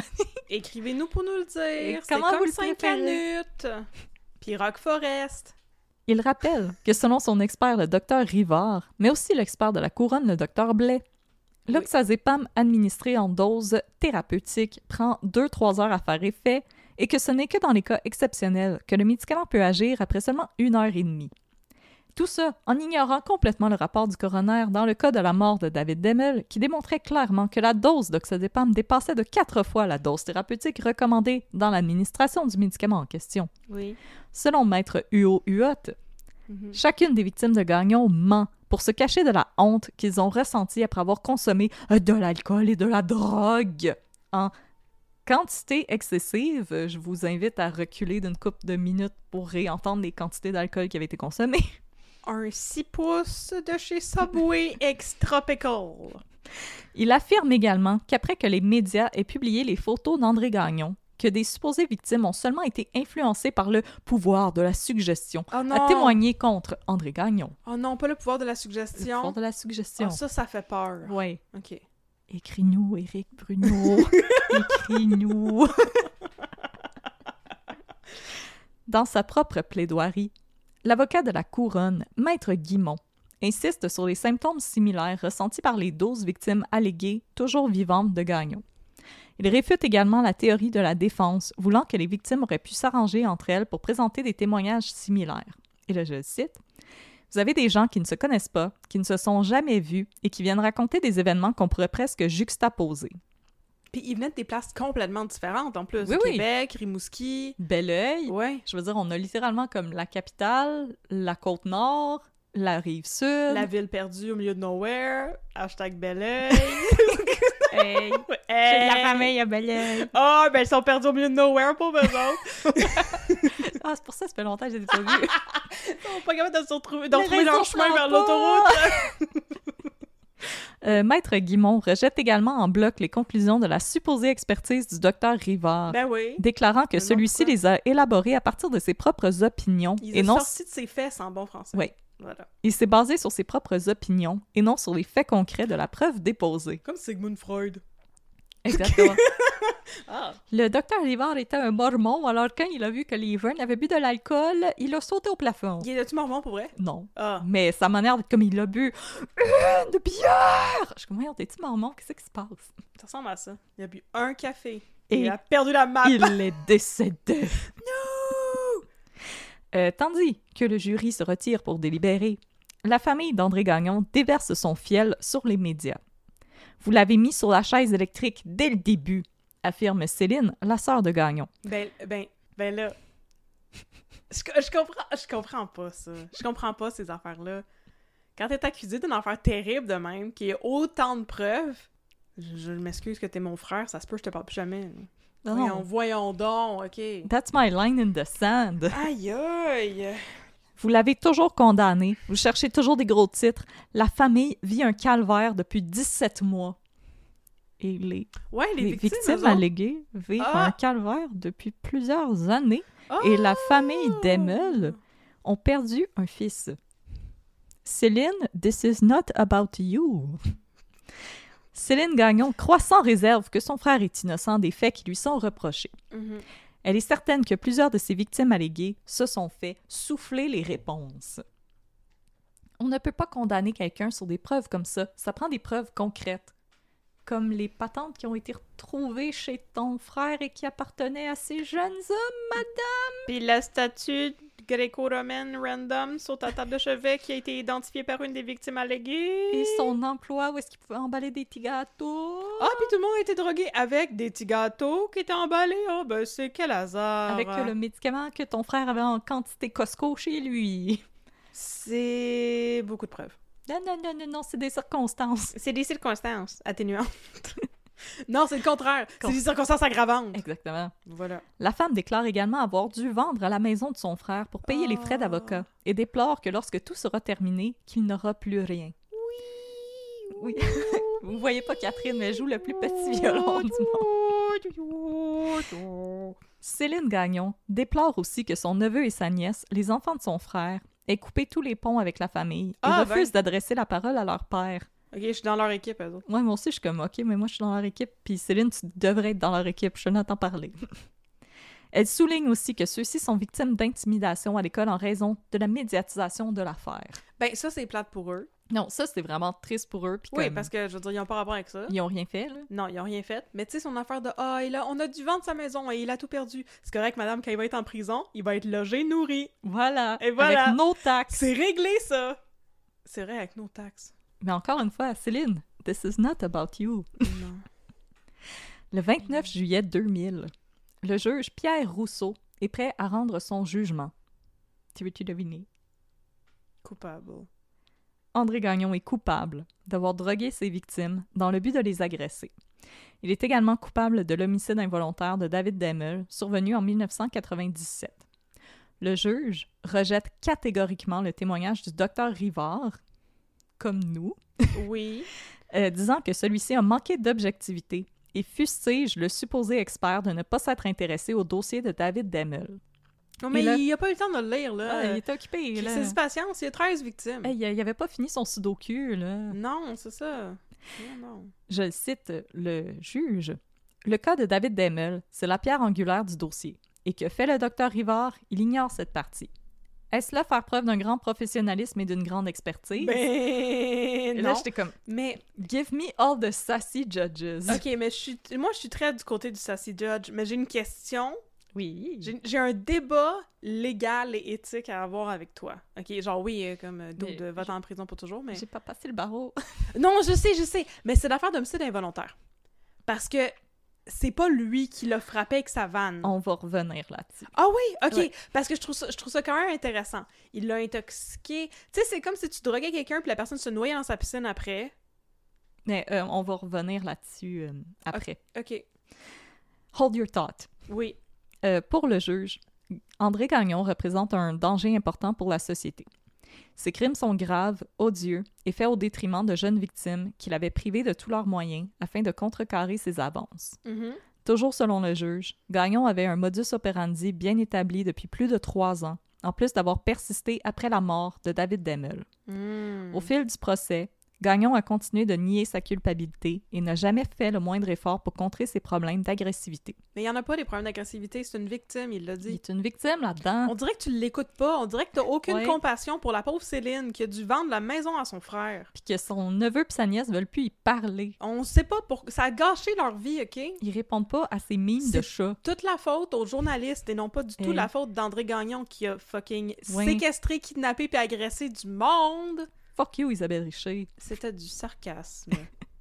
Écrivez-nous pour nous le dire. C'est comment comme vous le 5 préférez? minutes. Puis Rock Forest. Il rappelle que selon son expert, le Dr Rivard, mais aussi l'expert de la couronne, le Dr Blais, l'oxazépam administré en dose thérapeutique prend 2-3 heures à faire effet et que ce n'est que dans les cas exceptionnels que le médicament peut agir après seulement 1 heure et demie. Tout ça en ignorant complètement le rapport du coroner dans le cas de la mort de David Demel qui démontrait clairement que la dose d'oxazépam dépassait de 4 fois la dose thérapeutique recommandée dans l'administration du médicament en question. Oui. Selon Maître Huot Huot, chacune des victimes de Gagnon ment pour se cacher de la honte qu'ils ont ressentie après avoir consommé de l'alcool et de la drogue en quantité excessive. Je vous invite à reculer d'une couple de minutes pour réentendre les quantités d'alcool qui avaient été consommées. Un 6 pouces de chez Subway X-Tropical. Il affirme également qu'après que les médias aient publié les photos d'André Gagnon, que des supposées victimes ont seulement été influencées par le pouvoir de la suggestion Oh non! à témoigner contre André Gagnon. Oh non, pas le pouvoir de la Le suggestion. pouvoir de la suggestion. Oh, ça fait peur. Oui. OK. Écris-nous, Éric Bruno. Écris-nous. Dans sa propre plaidoirie, l'avocat de la couronne, Maître Guimont, insiste sur les symptômes similaires ressentis par les 12 victimes alléguées, toujours vivantes de Gagnon. Il réfute également la théorie de la défense, voulant que les victimes auraient pu s'arranger entre elles pour présenter des témoignages similaires. Et là, je le cite. Vous avez des gens qui ne se connaissent pas, qui ne se sont jamais vus et qui viennent raconter des événements qu'on pourrait presque juxtaposer. Puis ils venaient de des places complètement différentes, en plus. Oui, oui. Québec, Rimouski. Belleuil. Ouais. Je veux dire, on a littéralement comme la capitale, la Côte-Nord, la Rive-Sud. La ville perdue au milieu de nowhere. #Belleuil. Hey! Hey! J'ai de la famille à Belleuil. Ah, ben ils sont perdus au milieu de nowhere pour eux autres. Ah, c'est pour ça, ça fait longtemps que je les ai pas vus. Ils sont pas capables de se retrouver, Mais trouver les leur autres chemin sont vers pas. l'autoroute. Maître Guimont rejette également en bloc les conclusions de la supposée expertise du docteur Rivard, Ben oui. déclarant que Mais non, celui-ci pourquoi? les a élaborées à partir de ses propres opinions Il et est non sorti de ses fesses en bon français. Oui. Voilà. il s'est basé sur ses propres opinions et non sur les faits concrets de la preuve déposée. Comme Sigmund Freud. Exactement. Ah. Le docteur Rivard était un mormon, alors quand il a vu que les Vern avaient bu de l'alcool, il a sauté au plafond. Il est-tu mormon pour vrai? Non. Ah. Mais sa manière d'être comme il a bu une bière! Je suis comme, voyons, t'es-tu mormon? Qu'est-ce qui se passe? Ça ressemble à ça. Il a bu un café. Et il a perdu la map. il est décédé. Tandis que le jury se retire pour délibérer, la famille d'André Gagnon déverse son fiel sur les médias. Vous l'avez mis sur la chaise électrique dès le début, affirme Céline, la sœur de Gagnon. Ben là. Je comprends pas ça. Je comprends pas ces affaires-là. Quand t'es accusé d'une affaire terrible de même, qu'il y a autant de preuves, je m'excuse que t'es mon frère, ça se peut, je te parle plus jamais. Non. Voyons donc, OK. That's my line in the sand. Aïe aïe! Vous l'avez toujours condamné, vous cherchez toujours des gros titres. La famille vit un calvaire depuis 17 mois. Et les Ouais, les victimes eux autres. alléguées vivent Ah! un calvaire depuis plusieurs années. Ah! Et la famille Demel ont perdu un fils. Céline, this is not about you. Céline Gagnon croit sans réserve que son frère est innocent des faits qui lui sont reprochés. Mhm. Elle est certaine que plusieurs de ses victimes alléguées se sont fait souffler les réponses. On ne peut pas condamner quelqu'un sur des preuves comme ça. Ça prend des preuves concrètes. Comme les patentes qui ont été retrouvées chez ton frère et qui appartenaient à ces jeunes hommes, madame. Puis la statue gréco-romaine random sur ta table de chevet qui a été identifiée par une des victimes alléguées. Et son emploi, où est-ce qu'il pouvait emballer des petits gâteaux. Ah, puis tout le monde a été drogué avec des petits gâteaux qui étaient emballés. Oh, ben c'est quel hasard. Avec le médicament que ton frère avait en quantité Costco chez lui. C'est beaucoup de preuves. Non, c'est des circonstances. C'est des circonstances atténuantes. Non, c'est le contraire. C'est des circonstances aggravantes. Exactement. Voilà. La femme déclare également avoir dû vendre à la maison de son frère pour payer les frais d'avocat et déplore que lorsque tout sera terminé, qu'il n'aura plus rien. Oui. Vous voyez pas Catherine, mais elle joue le plus petit violon du monde. Céline Gagnon déplore aussi que son neveu et sa nièce, les enfants de son frère, aient coupé tous les ponts avec la famille et refusent d'adresser la parole à leur père, Ok, je suis dans leur équipe, eux autres. Ouais, moi aussi, je suis comme, OK, mais moi, je suis dans leur équipe, puis Céline, tu devrais être dans leur équipe, je n'entends parler. Elle souligne aussi que ceux-ci sont victimes d'intimidation à l'école en raison de la médiatisation de l'affaire. Ben, ça, c'est plate pour eux. Non, ça, c'est vraiment triste pour eux, puis Oui, comme, parce que, je veux dire, ils n'ont pas rapport avec ça. ils ont rien fait, là. Non, ils n'ont rien fait. Mais tu sais, son affaire de « Ah, on a dû vendre sa maison et il a tout perdu. » C'est correct, madame, quand il va être en prison, il va être logé, nourri. Voilà, Et voilà. avec nos taxes. C'est réglé, ça! C'est vrai, avec nos taxes. Mais encore une fois, Céline, this is not about you. Non. Le 29 juillet 2000, le juge Pierre Rousseau est prêt à rendre son jugement. Tu veux-tu deviner? Coupable. André Gagnon est coupable d'avoir drogué ses victimes dans le but de les agresser. Il est également coupable de l'homicide involontaire de David Demel, survenu en 1997. Le juge rejette catégoriquement le témoignage du docteur Rivard, comme nous, Oui. disant que celui-ci a manqué d'objectivité et fustige le supposé expert de ne pas s'être intéressé au dossier de David Demel. Non, mais Et là- il a pas eu le temps de le lire, là. Il était occupé, là. C'est du patience, il y a 13 victimes. Hey, il avait pas fini son sudoku, là. Non, c'est ça. Non. Je le cite, le juge. Le cas de David Demel, c'est la pierre angulaire du dossier. Et que fait le docteur Rivard? Il ignore cette partie. Est-ce là faire preuve d'un grand professionnalisme et d'une grande expertise? Ben, Et là, non. j'étais comme, Mais, give me all the sassy judges. ok, mais moi, je suis très du côté du sassy judge, mais j'ai une question. Oui. J'ai un débat légal et éthique à avoir avec toi. Ok, genre oui, comme dude, Mais va-t'en en prison pour toujours, mais... J'ai pas passé le barreau. Non, je sais, mais c'est l'affaire d'homicide involontaire. Parce que c'est pas lui qui l'a frappé avec sa vanne. On va revenir là-dessus. Ah oui, ok, Ouais. parce que je trouve ça quand même intéressant. Il l'a intoxiqué. Tu sais, c'est comme si tu droguais quelqu'un puis la personne se noyait dans sa piscine après. Mais on va revenir là-dessus après. Ok, Hold your thought. oui. Pour le juge, André Gagnon représente un danger important pour la société. Ses crimes sont graves, odieux et faits au détriment de jeunes victimes qu'il avait privées de tous leurs moyens afin de contrecarrer ses avances. Mhm. Toujours selon le juge, Gagnon avait un modus operandi bien établi depuis plus de 3 ans, en plus d'avoir persisté après la mort de David Demel. Mm. Au fil du procès, Gagnon a continué de nier sa culpabilité et n'a jamais fait le moindre effort pour contrer ses problèmes d'agressivité. Mais il y en a pas des problèmes d'agressivité, c'est une victime, il l'a Il dit. est une victime là-dedans. On dirait que tu l'écoutes pas, on dirait que t'as aucune Ouais. compassion pour la pauvre Céline qui a dû vendre la maison à son frère. Puis que son neveu et sa nièce veulent plus y parler. On sait pas pourquoi. Ça a gâché leur vie, ok? Ils répondent pas à ses mimes de C'est chat. Toute la faute aux journalistes et non pas du tout Hey. la faute d'André Gagnon qui a fucking Ouais. séquestré, kidnappé puis agressé du monde. Fuck you, Isabelle Richer. C'était du sarcasme.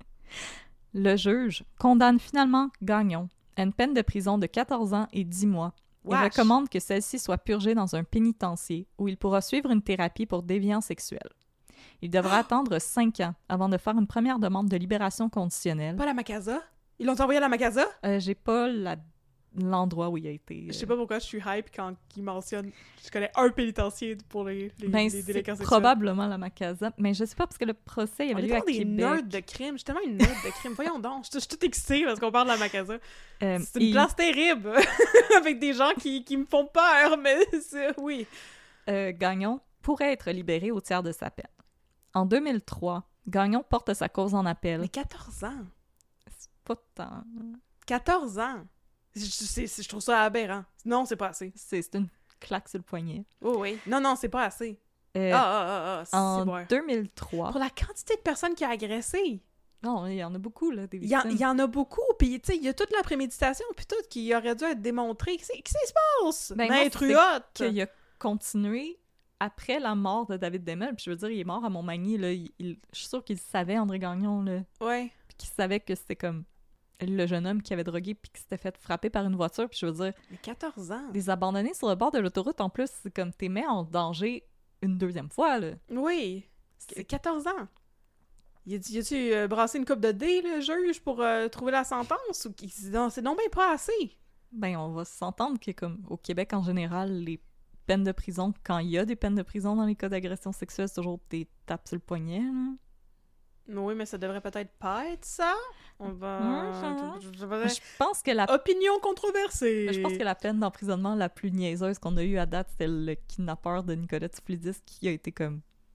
Le juge condamne finalement Gagnon à une peine de prison de 14 ans et 10 mois et Wesh. recommande que celle-ci soit purgée dans un pénitencier où il pourra suivre une thérapie pour déviance sexuelle. Il devra attendre 5 ans avant de faire une première demande de libération conditionnelle. Pas à la Macasa? Ils l'ont envoyé à la Macasa? J'ai pas l'endroit où il a été. Je sais pas pourquoi je suis hype quand ils mentionnent. Je connais un pénitencier pour les Ben, délinquants c'est sexuels. probablement la Macasa, mais je sais pas parce que le procès il On avait est lieu à tellement des Québec. nerds de crime. Je suis tellement une nerd de crime. Voyons donc. Je suis toute excitée parce qu'on parle de la Macasa. C'est une Il- place terrible. Avec des gens qui me font peur, mais oui. Gagnon pourrait être libéré au tiers de sa peine. En 2003, Gagnon porte sa cause en appel. Mais 14 ans. C'est pas tant. 14 ans. Je trouve ça aberrant. Non, c'est pas assez. C'est une claque sur le poignet. Oh oui. Non, c'est pas assez. Euh, C'est en bon. 2003, Pour la quantité de personnes qui a agressé, non, il y en a beaucoup, là, des il y, en, victimes. il y en a beaucoup. Puis, tu sais, il y a toute la préméditation, puis tout, qui aurait dû être démontré. Qu'est-ce qui se passe? Ben, moi, Maître c'est Huot! Qu'il a continué après la mort de David Demel. Puis je veux dire, il est mort à Montmagny, là. Je suis sûre qu'il savait, André Gagnon, là. Ouais. Puis qu'il savait que c'était comme le jeune homme qui avait drogué puis qui s'était fait frapper par une voiture. Puis je veux dire, Mais 14 ans. les abandonnés sur le bord de l'autoroute, en plus, c'est comme t'es mis en danger une deuxième fois, là. Oui. C'est 14 ans. Y a-tu brassé une coupe de dés, le juge, pour trouver la sentence? Ou c'est non bien pas assez. Ben, on va s'entendre que, comme au Québec en général, les peines de prison, quand il y a des peines de prison dans les cas d'agression sexuelle, c'est toujours des tapes sur le poignet, là. Oui, mais ça devrait peut-être pas être ça. On va... Je pense que la Opinion controversée. Je pense que la peine d'emprisonnement la plus niaiseuse qu'on a eue à date, c'était le kidnappeur de Nicolette Flidis qui a été comme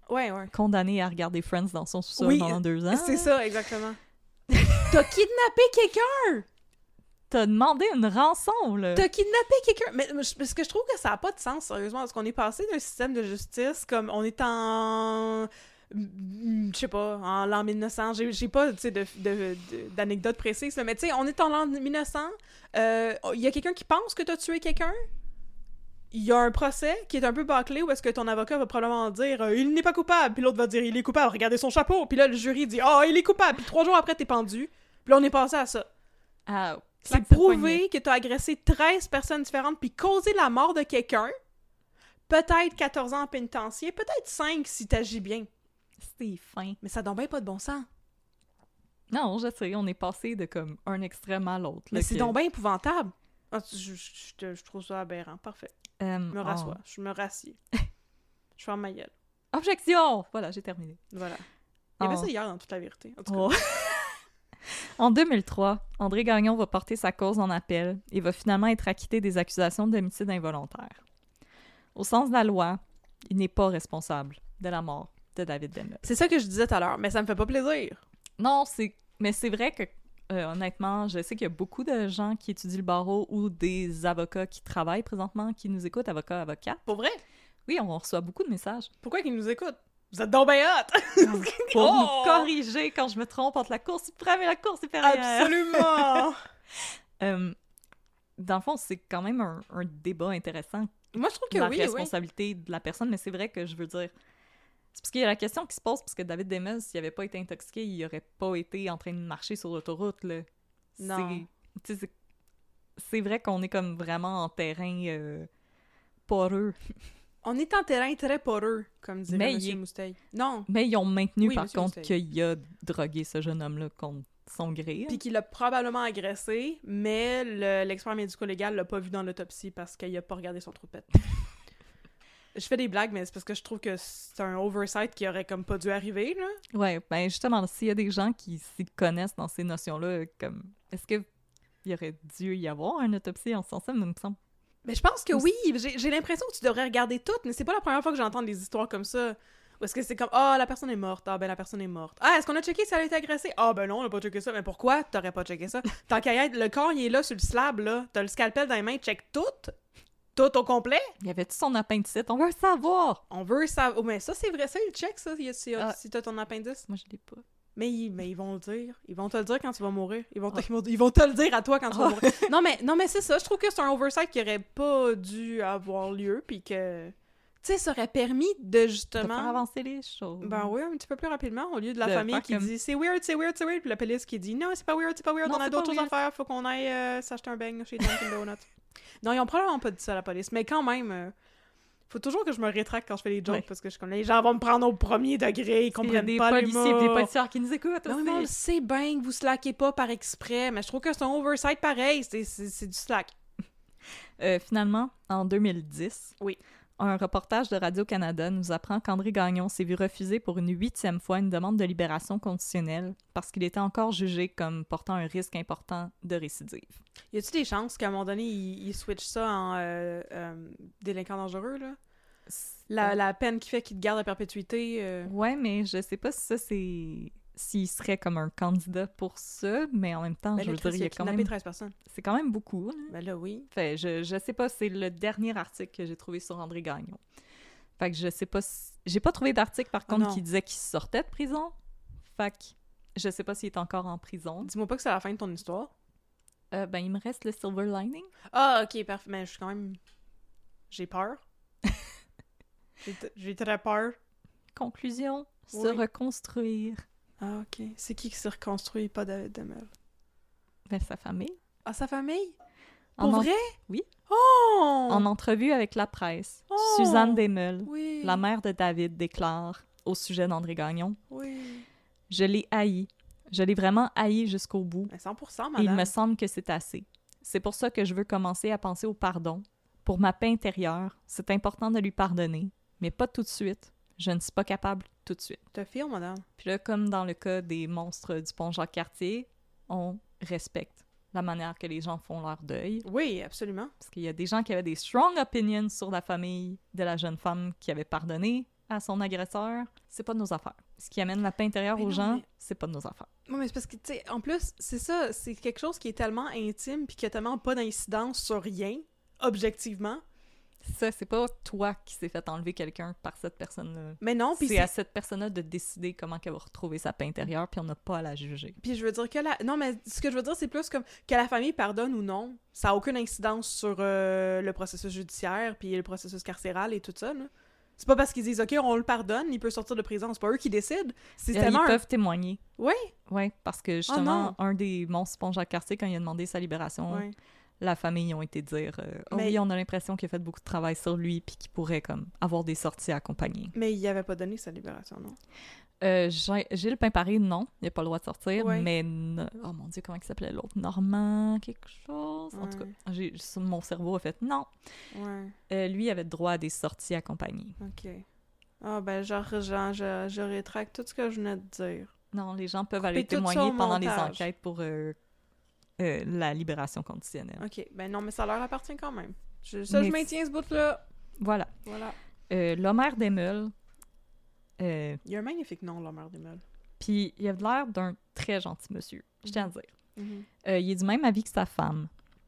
Ouais, ouais. condamné à regarder Friends dans son sous-sol pendant 2 ans. C'est ça, exactement. T'as kidnappé quelqu'un! T'as demandé une rançon, là! T'as kidnappé quelqu'un! Mais parce que je trouve que ça n'a pas de sens, sérieusement, parce qu'on est passé d'un système de justice comme on est en... Je sais pas, en l'an 1900. J'ai pas, tu sais, d'anecdotes précises, là, mais tu sais, on est en l'an 1900. Il y a quelqu'un qui pense que t'as tué quelqu'un. Il y a un procès qui est un peu bâclé où est-ce que ton avocat va probablement dire il n'est pas coupable, puis l'autre va dire il est coupable, regardez son chapeau, puis là le jury dit il est coupable, puis 3 jours après t'es pendu, puis là on est passé à ça. Ah, C'est prouvé que t'as agressé 13 personnes différentes puis causé la mort de quelqu'un, peut-être 14 ans en pénitencier, peut-être 5 si t'agis bien. C'est fin. Mais ça donne bien pas de bon sens. Non, je sais, on est passé de comme un extrême à l'autre. Mais c'est donc bien épouvantable. Ah, je trouve ça aberrant, parfait. Je me rassois, je me rassieds. Je ferme ma gueule. Objection! Voilà, j'ai terminé. Voilà. Il y avait ça hier dans Toute la vérité. En tout cas. En 2003, André Gagnon va porter sa cause en appel et va finalement être acquitté des accusations d'homicide involontaire. Au sens de la loi, il n'est pas responsable de la mort de David Demel. C'est ça que je disais tout à l'heure, mais ça me fait pas plaisir. Non, mais c'est vrai que honnêtement, je sais qu'il y a beaucoup de gens qui étudient le barreau ou des avocats qui travaillent présentement, qui nous écoutent, avocat. Pour vrai? Oui, on reçoit beaucoup de messages. Pourquoi qu'ils nous écoutent? Vous êtes donc bien hot! Pour nous corriger quand je me trompe entre la Cour suprême et la Cour supérieure. Absolument! Dans le fond, c'est quand même un débat intéressant. Moi, je trouve que la oui, responsabilité de la personne, mais c'est vrai que je veux dire... C'est parce qu'il y a la question qui se pose, parce que David Demel, s'il n'avait pas été intoxiqué, il n'aurait pas été en train de marcher sur l'autoroute, là. Non. C'est vrai qu'on est comme vraiment en terrain poreux. On est en terrain très poreux, comme dirait M. Mousteil. Non. Mais ils ont maintenu, par contre, Mousteil. qu'il a drogué ce jeune homme-là contre son gré. Puis qu'il l'a probablement agressé, mais l'expert médico-légal l'a pas vu dans l'autopsie parce qu'il a pas regardé son trou de pète. Je fais des blagues, mais c'est parce que je trouve que c'est un oversight qui aurait comme pas dû arriver, là. Ouais, ben justement, s'il y a des gens qui s'y connaissent dans ces notions-là, comme, est-ce que il aurait dû y avoir une autopsie en ce sens-là, il me semble? Mais je pense que oui, j'ai l'impression que tu devrais regarder toutes, mais c'est pas la première fois que j'entends des histoires comme ça. Ou est-ce que c'est comme la personne est morte, ben la personne est morte. Est-ce qu'on a checké si elle a été agressée? Ben non, on a pas checké ça. Mais pourquoi t'aurais pas checké ça? Tant qu'à y être, le corps, il est là sur le slab, là. T'as le scalpel dans les mains, check tout au complet. Il y avait-tu son appendicite? On veut savoir! On veut savoir. Oh, mais ça, c'est vrai, ça, il check, ça, si t'as ton appendice. Moi, je l'ai pas. Mais ils vont le dire. Ils vont te le dire quand tu vas mourir. Ils vont te le dire à toi quand tu vas mourir. Non, mais c'est ça. Je trouve que c'est un oversight qui aurait pas dû avoir lieu, puis que... Tu sais, ça aurait permis de justement... De faire avancer les choses. Ben oui, un petit peu plus rapidement, au lieu de la famille qui dit « C'est weird, puis la police qui dit « Non, c'est pas weird, non, on a d'autres choses à faire, faut qu'on aille s'acheter un bang chez Dunkin' Donuts. » Non, ils ont probablement pas dit ça à la police, mais quand même... Faut toujours que je me rétracte quand je fais les jokes, parce que je suis comme, les gens vont me prendre au premier degré, ils comprennent pas l'humour. Il y a des policiers qui nous écoutent aussi. Non, c'est bien que vous slackez pas par exprès, mais je trouve que c'est un oversight pareil, c'est du slack. Finalement, en 2010, oui. Un reportage de Radio-Canada nous apprend qu'André Gagnon s'est vu refuser pour une 8e fois une demande de libération conditionnelle parce qu'il était encore jugé comme portant un risque important de récidive. Y a-t-il des chances qu'à un moment donné, il switch ça en délinquant dangereux, là? La peine qui fait qu'il te garde à perpétuité? Ouais, mais je sais pas si ça, c'est... S'il serait comme un candidat pour ça, mais en même temps, je veux dire, il y a quand même... 13 personnes. C'est quand même beaucoup. Là. Ben là, oui. Fait, je sais pas, c'est le dernier article que j'ai trouvé sur André Gagnon. Fait que je sais pas si... J'ai pas trouvé d'article, par contre, qui disait qu'il sortait de prison. Fait que je sais pas s'il est encore en prison. Dis-moi pas que c'est la fin de ton histoire. Ben, il me reste le silver lining. Ok, parfait. Mais je suis quand même... J'ai peur. J'ai très peur. Conclusion, se reconstruire. Ok. C'est qui se reconstruit, pas David Demel? Ben, sa famille. Sa famille? Pour vrai? Oui. Oh! En entrevue avec la presse, Suzanne Demel, oui. la mère de David, déclare au sujet d'André Gagnon. Oui. Je l'ai haï. Je l'ai vraiment haï jusqu'au bout. Mais 100%, madame. Et il me semble que c'est assez. C'est pour ça que je veux commencer à penser au pardon. Pour ma paix intérieure, c'est important de lui pardonner, mais pas tout de suite. Je ne suis pas capable tout de suite. Te file, madame. Puis là, comme dans le cas des monstres du pont Jacques-Cartier, on respecte la manière que les gens font leur deuil. Oui, absolument. Parce qu'il y a des gens qui avaient des strong opinions sur la famille de la jeune femme qui avait pardonné à son agresseur, c'est pas de nos affaires. Ce qui amène la paix intérieure aux gens, c'est pas de nos affaires. Oui, mais c'est parce que, tu sais, en plus, c'est ça, c'est quelque chose qui est tellement intime puis qui a tellement pas d'incidence sur rien, objectivement. Ça, c'est pas toi qui s'est fait enlever quelqu'un par cette personne-là. Mais non, puis c'est à cette personne-là de décider comment qu'elle va retrouver sa paix intérieure, puis on n'a pas à la juger. Puis je veux dire que non, mais ce que je veux dire, c'est plus comme que la famille pardonne ou non, ça a aucune incidence sur le processus judiciaire puis le processus carcéral et tout ça, là. C'est pas parce qu'ils disent « OK, on le pardonne, il peut sortir de prison », c'est pas eux qui décident. C'est Ils peuvent témoigner. Oui? Oui, parce que justement, un des monstres sponges à quartier, quand il a demandé sa libération... Ouais. La famille ont été dire oui, on a l'impression qu'il a fait beaucoup de travail sur lui puis qu'il pourrait comme avoir des sorties accompagnées. Mais il avait pas donné sa libération, non? Gilles Pimparé, non, il n'a pas le droit de sortir, ouais. mais oh mon Dieu, comment il s'appelait l'autre? Normand, quelque chose? En tout cas, mon cerveau a fait non. Ouais. Lui avait le droit à des sorties accompagnées. OK. Ah ben je rétracte tout ce que je venais de dire. Non, les gens peuvent aller témoigner pendant les enquêtes pour la libération conditionnelle. OK. Ben non, mais ça leur appartient quand même. Je maintiens ce bout-là. Voilà. L'Homère des Meules. Il y a un magnifique nom, l'Homère des Meules. Puis il a l'air d'un très gentil monsieur, je tiens à dire. Mm-hmm. Il est du même avis que sa femme.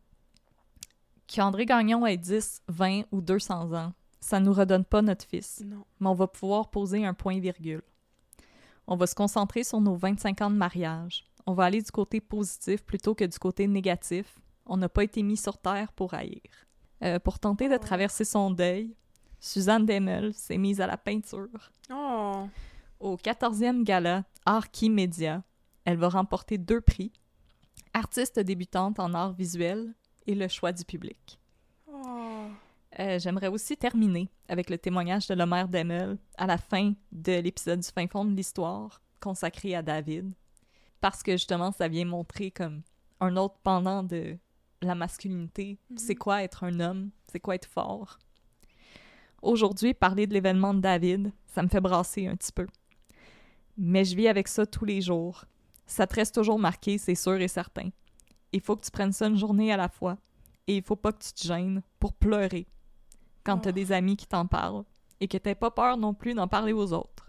Qu'André Gagnon ait 10, 20 ou 200 ans, ça nous redonne pas notre fils. Non. Mais on va pouvoir poser un point-virgule. On va se concentrer sur nos 25 ans de mariage. On va aller du côté positif plutôt que du côté négatif. On n'a pas été mis sur terre pour haïr. Pour tenter de traverser son deuil, Suzanne Desmeules s'est mise à la peinture. Oh. Au 14e gala Archi Média, elle va remporter 2 prix, artiste débutante en art visuel et le choix du public. Oh. J'aimerais aussi terminer avec le témoignage de l'Homère Desmeules à la fin de l'épisode du fin fond de l'histoire consacré à David. Parce que justement, ça vient montrer comme un autre pendant de la masculinité. Mm-hmm. C'est quoi être un homme? C'est quoi être fort? Aujourd'hui, parler de l'événement de David, ça me fait brasser un petit peu. Mais je vis avec ça tous les jours. Ça te reste toujours marqué, c'est sûr et certain. Il faut que tu prennes ça une journée à la fois. Et il faut pas que tu te gênes pour pleurer quand t'as des amis qui t'en parlent et que t'aies pas peur non plus d'en parler aux autres.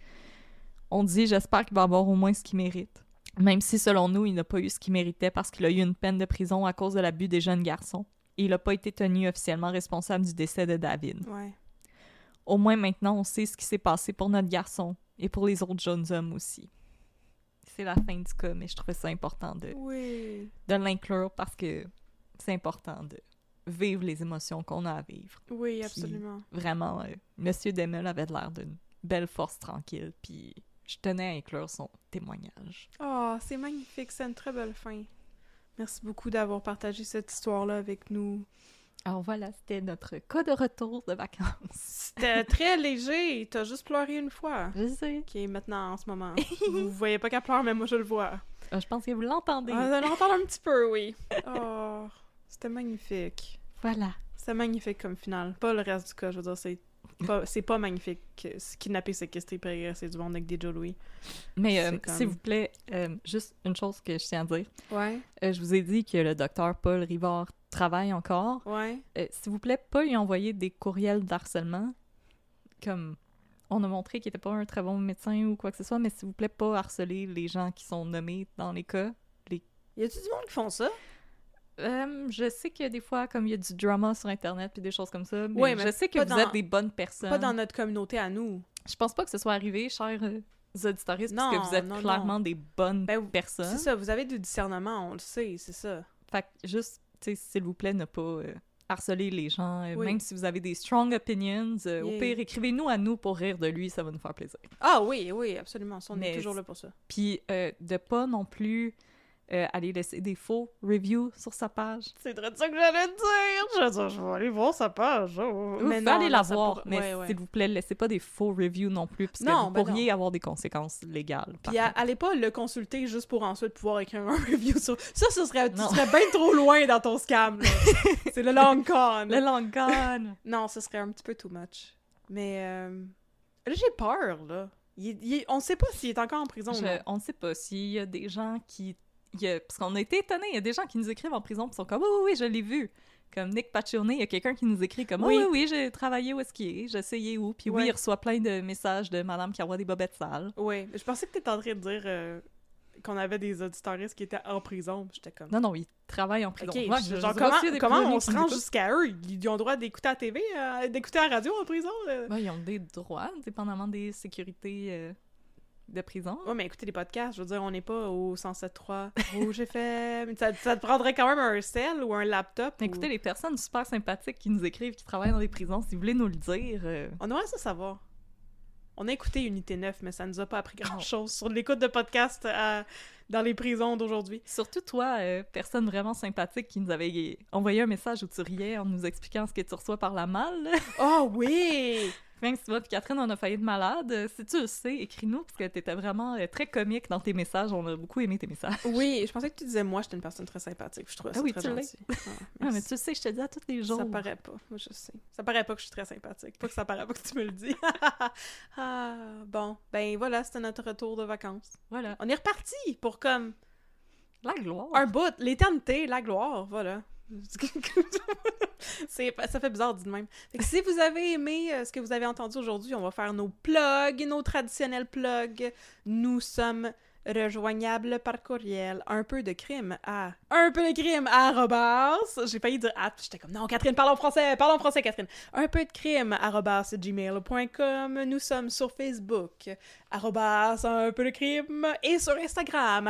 On dit, j'espère qu'il va avoir au moins ce qu'il mérite. Même si, selon nous, il n'a pas eu ce qu'il méritait parce qu'il a eu une peine de prison à cause de l'abus des jeunes garçons. Et il n'a pas été tenu officiellement responsable du décès de David. Ouais. Au moins, maintenant, on sait ce qui s'est passé pour notre garçon et pour les autres jeunes hommes aussi. C'est la fin du cas, mais je trouvais ça important de l'inclure parce que c'est important de vivre les émotions qu'on a à vivre. Oui, absolument. Puis, vraiment, Monsieur Desmeules avait l'air d'une belle force tranquille, puis... Je tenais à inclure son témoignage. Oh, c'est magnifique, c'est une très belle fin. Merci beaucoup d'avoir partagé cette histoire-là avec nous. Alors voilà, c'était notre cas de retour de vacances. C'était très léger, t'as juste pleuré une fois. Je sais. Qui est maintenant en ce moment. Vous voyez pas qu'elle pleure, mais moi je le vois. Je pense que vous l'entendez. On l'entend un petit peu, oui. Oh, c'était magnifique. Voilà. C'était magnifique comme finale. Pas le reste du cas, je veux dire, c'est pas magnifique. Kidnapper, séquestrer, régresser du monde avec des Joe Louis. Mais s'il vous plaît, juste une chose que je tiens à dire. Ouais. Je vous ai dit que le docteur Paul Rivard travaille encore. Ouais. S'il vous plaît, pas lui envoyer des courriels d'harcèlement. Comme on a montré qu'il était pas un très bon médecin ou quoi que ce soit, mais s'il vous plaît, pas harceler les gens qui sont nommés dans les cas. Y a-tu du monde qui font ça? Je sais que des fois, comme il y a du drama sur Internet puis des choses comme ça, mais je sais que vous êtes des bonnes personnes. Pas dans notre communauté à nous. Je pense pas que ce soit arrivé, chers auditoristes, parce que vous êtes clairement des bonnes personnes. C'est ça, vous avez du discernement, on le sait, c'est ça. Fait que juste, tu sais, s'il vous plaît, ne pas harceler les gens, même si vous avez des strong opinions, au pire, écrivez-nous à nous pour rire de lui, ça va nous faire plaisir. Ah oui, absolument, on est toujours là pour ça. Puis de pas non plus... aller laisser des faux reviews sur sa page. C'est de ça que j'allais dire! Je vais aller voir sa page. Mais non, allez la voir, mais s'il vous plaît, laissez pas des faux reviews non plus, parce que vous pourriez avoir des conséquences légales. Puis allez pas le consulter juste pour ensuite pouvoir écrire un review sur... Ça serait bien trop loin dans ton scam, là. C'est le long con. Le long con! Non, ce serait un petit peu too much. Mais là, j'ai peur, là. On sait pas s'il est encore en prison. On sait pas s'il y a des gens qui... parce qu'on a été étonnés, il y a des gens qui nous écrivent en prison et sont comme « Oui, je l'ai vu ». Comme Nick Paccione, il y a quelqu'un qui nous écrit comme « Oui. oui, j'ai travaillé où est-ce qu'il est, j'ai essayé où. » Puis oui, il reçoit plein de messages de madame qui envoie des bobettes sales. Oui, je pensais que t'étais en train de dire qu'on avait des auditeuristes qui étaient en prison. J'étais comme... Non, ils travaillent en prison. Ok, Ouais, genre, comment on se rend jusqu'à eux? Ils ont le droit d'écouter à la TV, d'écouter à la radio en prison? Ouais, ils ont des droits, dépendamment des sécurités de prison. Ouais, mais écoutez les podcasts, je veux dire, on n'est pas au 107.3 Rouge FM. Ça te prendrait quand même un cell ou un laptop. Écoutez, les personnes super sympathiques qui nous écrivent, qui travaillent dans les prisons, si vous voulez nous le dire... On aimerait ça savoir. On a écouté Unité 9, mais ça nous a pas appris grand-chose sur l'écoute de podcast dans les prisons d'aujourd'hui. Surtout toi, personne vraiment sympathique qui nous avait envoyé un message où tu riais en nous expliquant ce que tu reçois par la malle. Oh oui! Même si toi et Catherine, on a failli être malade, si tu le sais, écris-nous, parce que t'étais vraiment très comique dans tes messages. On a beaucoup aimé tes messages. Oui, je pensais que tu disais moi, j'étais une personne très sympathique. Je trouvais ça très gentil. Mais tu le sais, je te dis à tous les jours. Ça paraît pas, moi je sais. Ça paraît pas que je suis très sympathique. Pas que ça paraît pas que tu me le dis. Bon, ben voilà, c'était notre retour de vacances. Voilà. On est reparti pour comme... La gloire. Un bout, l'éternité, la gloire, voilà. Ça fait bizarre dit de même. Fait que si vous avez aimé ce que vous avez entendu aujourd'hui, on va faire nos plugs, nos traditionnels plugs. Nous sommes rejoignables par courriel. Un peu de crime à @. J'ai failli dire @ j'étais comme non Catherine, parle en français Catherine. Un peu de crime @gmail.com. Nous sommes sur Facebook un peu de crime et sur Instagram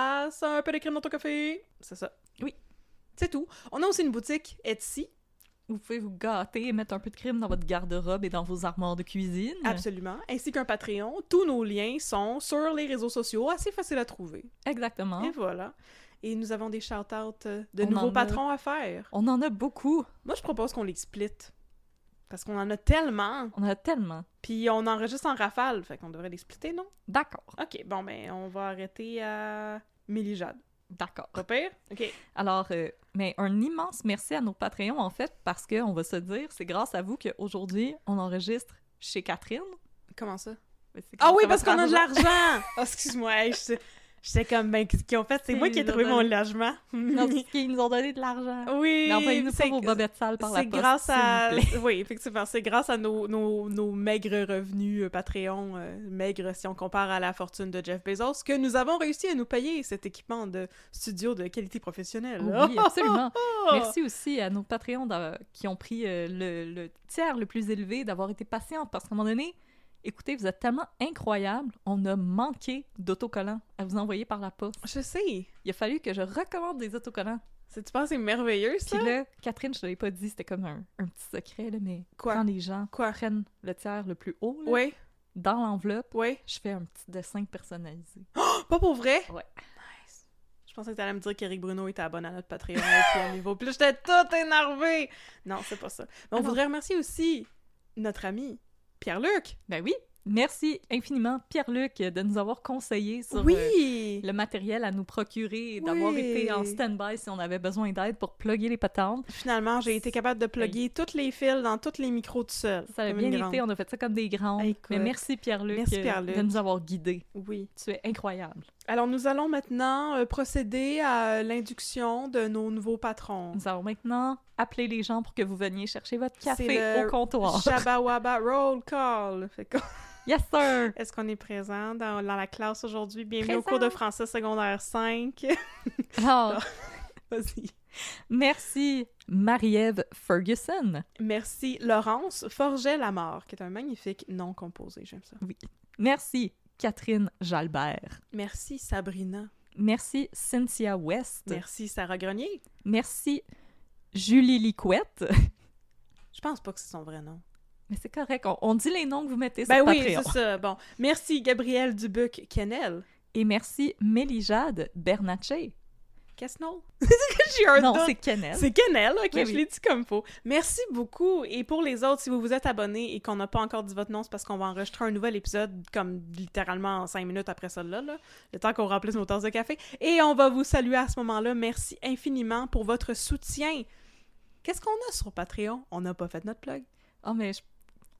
un peu de crime dans ton café. C'est ça. Oui. C'est tout. On a aussi une boutique Etsy. Vous pouvez vous gâter et mettre un peu de crime dans votre garde-robe et dans vos armoires de cuisine. Absolument. Ainsi qu'un Patreon. Tous nos liens sont sur les réseaux sociaux, assez faciles à trouver. Exactement. Et voilà. Et nous avons des shout-outs de nouveaux patrons à faire. On en a beaucoup. Moi, je propose qu'on les split. Parce qu'on en a tellement. On en a tellement. Puis on enregistre en rafale. Fait qu'on devrait les splitter, non? D'accord. OK, bon, ben, on va arrêter à Mélijade. D'accord. Pas pire? OK. Alors, mais un immense merci à nos Patreons, en fait, parce qu'on va se dire, c'est grâce à vous qu'aujourd'hui, on enregistre chez Catherine. Comment ça? Ah oui, parce qu'on a de l'argent! Oh, excuse-moi, j'étais comme, ben, qu'est-ce qu'ils ont fait? C'est moi qui ai trouvé mon logement. Non, c'est qu'ils nous ont donné de l'argent. Oui! Mais envoyez-nous pas vos bobettes sales par la poste, grâce à... s'il vous plaît. Oui, effectivement, c'est grâce à nos maigres revenus Patreon, maigres si on compare à la fortune de Jeff Bezos, que nous avons réussi à nous payer cet équipement de studio de qualité professionnelle. Oui, absolument. Merci aussi à nos Patreons qui ont pris le tiers le plus élevé, d'avoir été patients, parce qu'à un moment donné, écoutez, vous êtes tellement incroyables, on a manqué d'autocollants à vous envoyer par la poste. Je sais. Il a fallu que je recommande des autocollants. Tu penses que c'est merveilleux, ça? Puis là, Catherine, je te l'ai pas dit, c'était comme un petit secret, là, mais Quoi? quand les gens prennent le tiers le plus haut, là, Oui. dans l'enveloppe, Oui. je fais un petit dessin personnalisé. Oh, pas pour vrai? Ouais. Nice. Je pensais que t'allais me dire qu'Éric Bruno était abonné à notre Patreon au niveau. Puis là, j'étais toute énervée! Non, c'est pas ça. Mais on voudrait remercier aussi notre ami Pierre-Luc. Ben oui! Merci infiniment, Pierre-Luc, de nous avoir conseillé sur le matériel à nous procurer et d'avoir été en stand-by si on avait besoin d'aide pour plugger les patentes. Finalement, j'ai été capable de plugger tous les fils dans tous les micros tout seul. Ça a bien été, on a fait ça comme des grands. Mais merci Pierre-Luc de nous avoir guidés. Oui. Tu es incroyable. Alors, nous allons maintenant procéder à l'induction de nos nouveaux patrons. Nous allons maintenant appeler les gens pour que vous veniez chercher votre café au comptoir. Shabba Wabba Roll Call. Fait que... Yes, sir! Est-ce qu'on est présent dans la classe aujourd'hui? Bienvenue au cours de français secondaire 5. Oh. Vas-y. Merci, Marie-Ève Ferguson. Merci, Laurence Forget-Lamar, qui est un magnifique nom composé. J'aime ça. Oui. Merci, Catherine Jalbert. Merci, Sabrina. Merci, Cynthia West. Merci, Sarah Grenier. Merci, Julie Liquette. Je pense pas que c'est son vrai nom. Mais c'est correct, on dit les noms que vous mettez sur Patreon. Patreon. Ben oui, c'est ça. Bon. Merci, Gabrielle Dubuc-Kennel. Et merci, Mélijade Bernatchez. Quesnel? J'ai un non, doute. c'est Kennel. C'est Kennel, ok, oui, je l'ai dit comme faut. Merci beaucoup. Et pour les autres, si vous vous êtes abonnés et qu'on n'a pas encore dit votre nom, c'est parce qu'on va enregistrer un nouvel épisode, comme littéralement en 5 minutes après ça, là, le temps qu'on remplisse nos tasses de café. Et on va vous saluer à ce moment-là. Merci infiniment pour votre soutien. Qu'est-ce qu'on a sur Patreon? On n'a pas fait notre plug. Oh, mais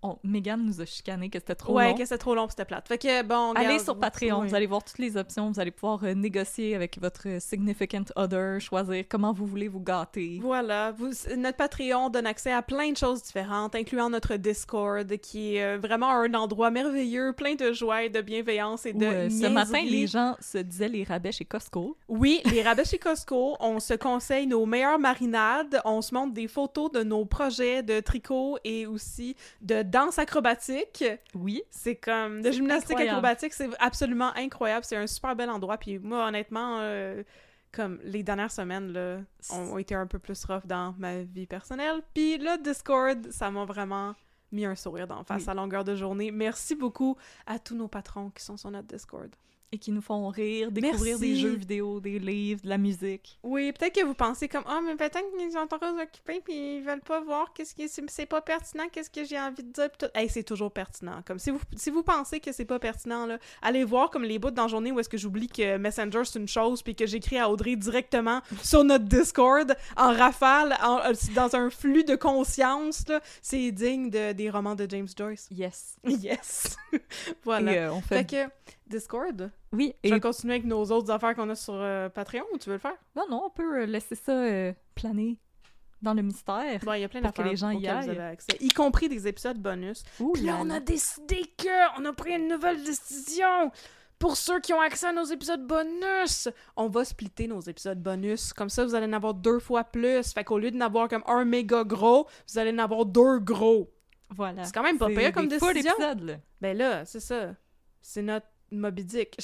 Megan nous a chicané que c'était trop long. Ouais, que c'était trop long, c'était plate. Fait que, bon, Allez regarde, sur Patreon, ouais. vous allez voir toutes les options, vous allez pouvoir négocier avec votre significant other, choisir comment vous voulez vous gâter. Voilà, notre Patreon donne accès à plein de choses différentes, incluant notre Discord, qui est vraiment un endroit merveilleux, plein de joie et de bienveillance et de Ce matin, niaiserie. les gens se disaient les rabais chez Costco. Oui, les rabais chez Costco, on se conseille nos meilleures marinades, on se montre des photos de nos projets de tricot et aussi de danse acrobatique. Oui. C'est comme de gymnastique incroyable. acrobatique, c'est absolument incroyable, c'est un super bel endroit. Puis moi, honnêtement, comme les dernières semaines là, ont été un peu plus rough dans ma vie personnelle. Puis le Discord, ça m'a vraiment mis un sourire d'en face Oui. à longueur de journée. Merci beaucoup à tous nos patrons qui sont sur notre Discord. Et qui nous font rire, découvrir Merci. des jeux vidéo, des livres, de la musique. Oui, peut-être que vous pensez comme « Ah, mais peut-être qu'ils sont encore occupés puis ils veulent pas voir c'est pas pertinent, qu'est-ce que j'ai envie de dire. » Puis tout. Hey, c'est toujours pertinent. Comme si vous pensez que c'est pas pertinent, là, allez voir comme les bouts dans la journée où est-ce que j'oublie que Messenger c'est une chose puis que j'écris à Audrey directement sur notre Discord en rafale, dans un flux de conscience. Là. C'est digne des romans de James Joyce. Yes. Yes! Voilà. Et on fait... Fait que, Discord, Oui, je et... vais continuer avec nos autres affaires qu'on a sur Patreon ou tu veux le faire? Non, on peut laisser ça planer dans le mystère. Bon, il y a plein Pour que d'affaires les gens y auxquelles vous aillent. avez accès, y compris des épisodes bonus. Ouh Puis là, là on là. a décidé qu'on a pris une nouvelle décision. Pour ceux qui ont accès à nos épisodes bonus, on va splitter nos épisodes bonus. Comme ça, vous allez en avoir 2 fois plus. Fait qu'au lieu d'en avoir comme un méga gros, vous allez en avoir 2 gros. Voilà. C'est quand même pas pire comme des full décision. épisodes, là. Ben là, c'est ça. C'est notre Moby Dick.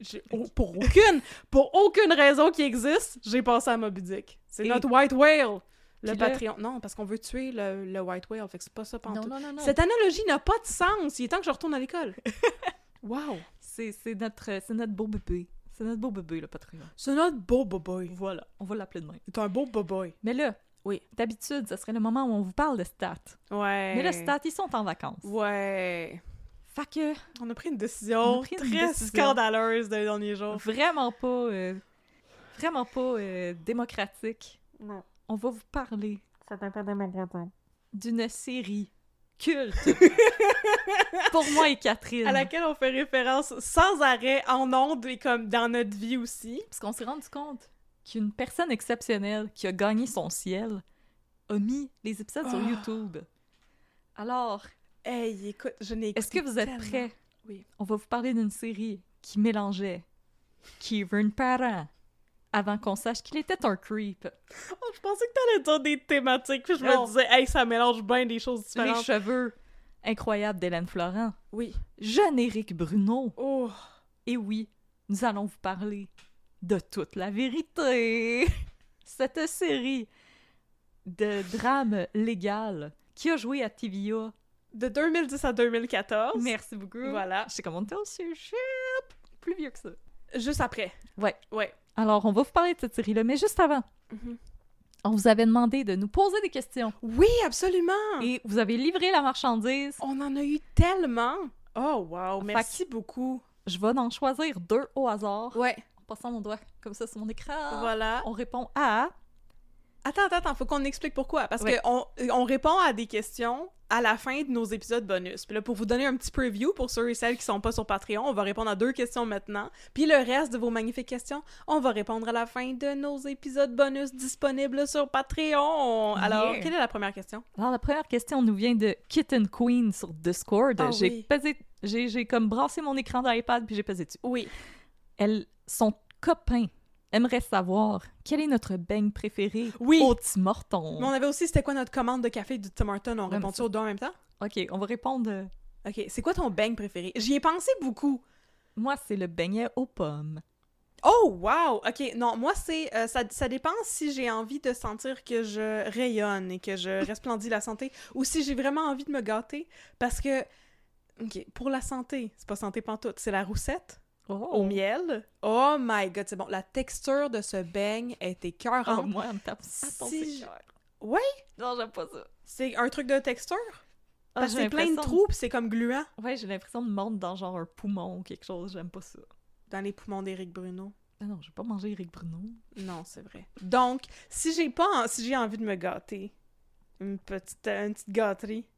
Pour aucune raison qui existe, j'ai passé à Moby Dick. C'est Et- notre White Whale. Le Puis là- Patreon. Non, parce qu'on veut tuer le White Whale. Fait que c'est pas ça pantoute. Non. Cette analogie n'a pas de sens. Il est temps que je retourne à l'école. Wow. C'est notre beau bébé. C'est notre beau bébé, le Patreon. C'est notre beau boboy. Voilà, on va l'appeler de même. C'est un beau boboy. Mais là, Oui. d'habitude, ce serait le moment où on vous parle de stats. Ouais. Mais là, stats, ils sont en vacances. Ouais. Fait que, On a pris une décision très décision. scandaleuse dans les derniers jours. vraiment pas démocratique. Non. On va vous parler C'est un peu démocratique. d'une série culte pour moi et Catherine. À laquelle on fait référence sans arrêt en ondes et comme dans notre vie aussi. Parce qu'on s'est rendu compte qu'une personne exceptionnelle qui a gagné son ciel a mis les épisodes sur Oh. YouTube. Alors, Hey, écoute, je n'ai écouté est-ce que vous êtes tellement. prêts? Oui. On va vous parler d'une série qui mélangeait Kieran Parent avant qu'on sache qu'il était un creep. Oh, je pensais que t'allais dire des thématiques, puis je Non. me disais, hey, ça mélange bien des choses Les différentes. cheveux incroyables d'Hélène Florent. Oui. Jeune Éric Bruno. Oh. Et oui, nous allons vous parler de toute la vérité. Cette série de drame légal qui a joué à TVA. De 2010 à 2014. Merci beaucoup. Voilà. Je sais comment on était au sujet. Plus vieux que ça. Juste après. Ouais. Ouais. Alors, on va vous parler de cette série-là, mais juste avant, Mhm. on vous avait demandé de nous poser des questions. Oui, absolument. Et vous avez livré la marchandise. On en a eu tellement. Oh, wow. Fait Merci beaucoup. Je vais en choisir 2 au hasard. Ouais. En passant mon doigt comme ça sur mon écran. Voilà. On répond à... Attends, faut qu'on explique pourquoi. Parce Ouais. on répond à des questions à la fin de nos épisodes bonus. Puis là, pour vous donner un petit preview, pour ceux et celles qui sont pas sur Patreon, on va répondre à 2 questions maintenant. Puis le reste de vos magnifiques questions, on va répondre à la fin de nos épisodes bonus disponibles sur Patreon. Alors, Yeah. quelle est la première question? Alors, la première question nous vient de Kitten Queen sur Discord. Ah j'ai oui. pesé... J'ai comme brassé mon écran d'iPad puis j'ai pesé dessus. Oui. Son copain aimerait savoir quel est notre beigne préféré Oui. au Tim Hortons. Mais on avait aussi, c'était quoi notre commande de café du Tim Hortons? On Ouais, répond mais ça aux deux en même temps? OK, on va répondre... OK. C'est quoi ton beigne préféré? J'y ai pensé beaucoup. Moi, c'est le beignet aux pommes. Oh, wow! OK, non, moi, c'est... ça dépend si j'ai envie de sentir que je rayonne et que je resplendis la santé ou si j'ai vraiment envie de me gâter. Parce que, OK, pour la santé, c'est pas santé pantoute, c'est la roussette au miel. Oh my God, c'est bon. La texture de ce beigne est Oh, écœurante. moi, on me tape ça. Si- c'est cher. Ouais? Non, j'aime pas ça. C'est un truc de texture? Ah, Parce que j'ai c'est plein de l'impression trous pis c'est comme gluant. Ouais, j'ai l'impression de monter dans genre un poumon ou quelque chose. J'aime pas ça. Dans les poumons d'Éric Bruno. Ah non, je vais pas manger Éric Bruno. Non, c'est vrai. Donc, si j'ai envie de me gâter, une petite gâterie,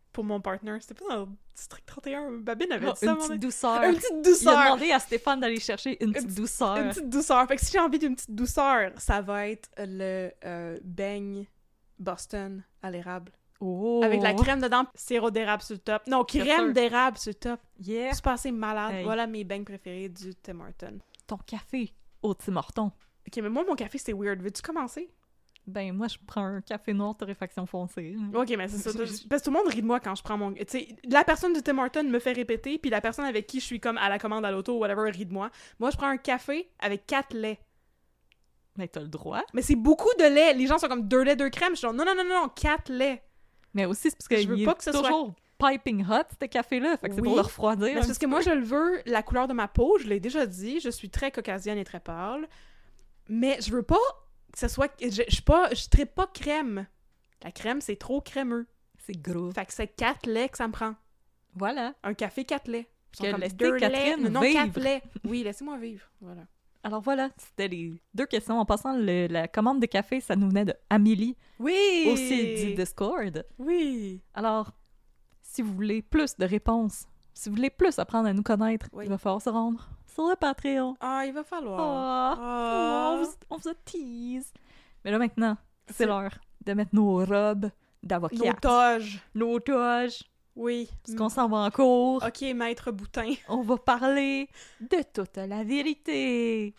pour mon partner. C'était pas dans le District 31. Babine avait dit ça. Une petite douceur. Une petite Il a douceur. demandé à Stéphane d'aller chercher une petite douceur. Une petite douceur. Fait que si j'ai envie d'une petite douceur, ça va être le beigne Boston à l'érable. Oh! Avec la crème dedans, sirop d'érable sur le top. Non, crème d'érable sur le top. Yeah! C'est pas assez malade. Hey. Voilà mes beignes préférés du Tim Hortons. Ton café au Tim Hortons. Ok, mais moi, mon café, c'est weird. Veux-tu commencer? Ben, moi, je prends un café noir torréfaction foncée. Ok, mais c'est ça. Parce que tout le monde rit de moi quand je prends mon... Tu sais, la personne du Tim Hortons me fait répéter, puis la personne avec qui je suis comme à la commande à l'auto ou whatever rit de moi. Moi, je prends un café avec 4 laits. Mais t'as le droit. Mais c'est beaucoup de lait. Les gens sont comme 2 laits, 2 crèmes. Je suis genre, non, 4 laits. Mais aussi, c'est parce que Je veux pas que ce soit... toujours piping hot, ce café-là. Fait que c'est Oui. pour le refroidir. Mais c'est parce que moi, je le veux, la couleur de ma peau, je l'ai déjà dit, je suis très caucasienne et très pâle. Mais je veux pas que ce soit... Je trippe pas crème. La crème, c'est trop crémeux. C'est gros. Fait que c'est 4 laits que ça me prend. Voilà. Un café, 4 laits. Ils sont Que comme laissez 2 Catherine laits, non, vivre. 4 laits. Oui, laissez-moi vivre. Voilà. Alors voilà, c'était les 2 questions. En passant, la commande de café, ça nous venait de Amélie, Oui! aussi du Discord. Oui! Alors, si vous voulez plus de réponses, si vous voulez plus apprendre à nous connaître, Oui. il va falloir se rendre sur le Patreon. Ah, il va falloir. Oh, Ah. on vous a tease. Mais là maintenant, C'est- c'est l'heure de mettre nos robes d'avocat. Nos toges. Nos toges. Oui. Parce qu'on s'en va en cours. Ok, maître Boutin. On va parler de toute la vérité.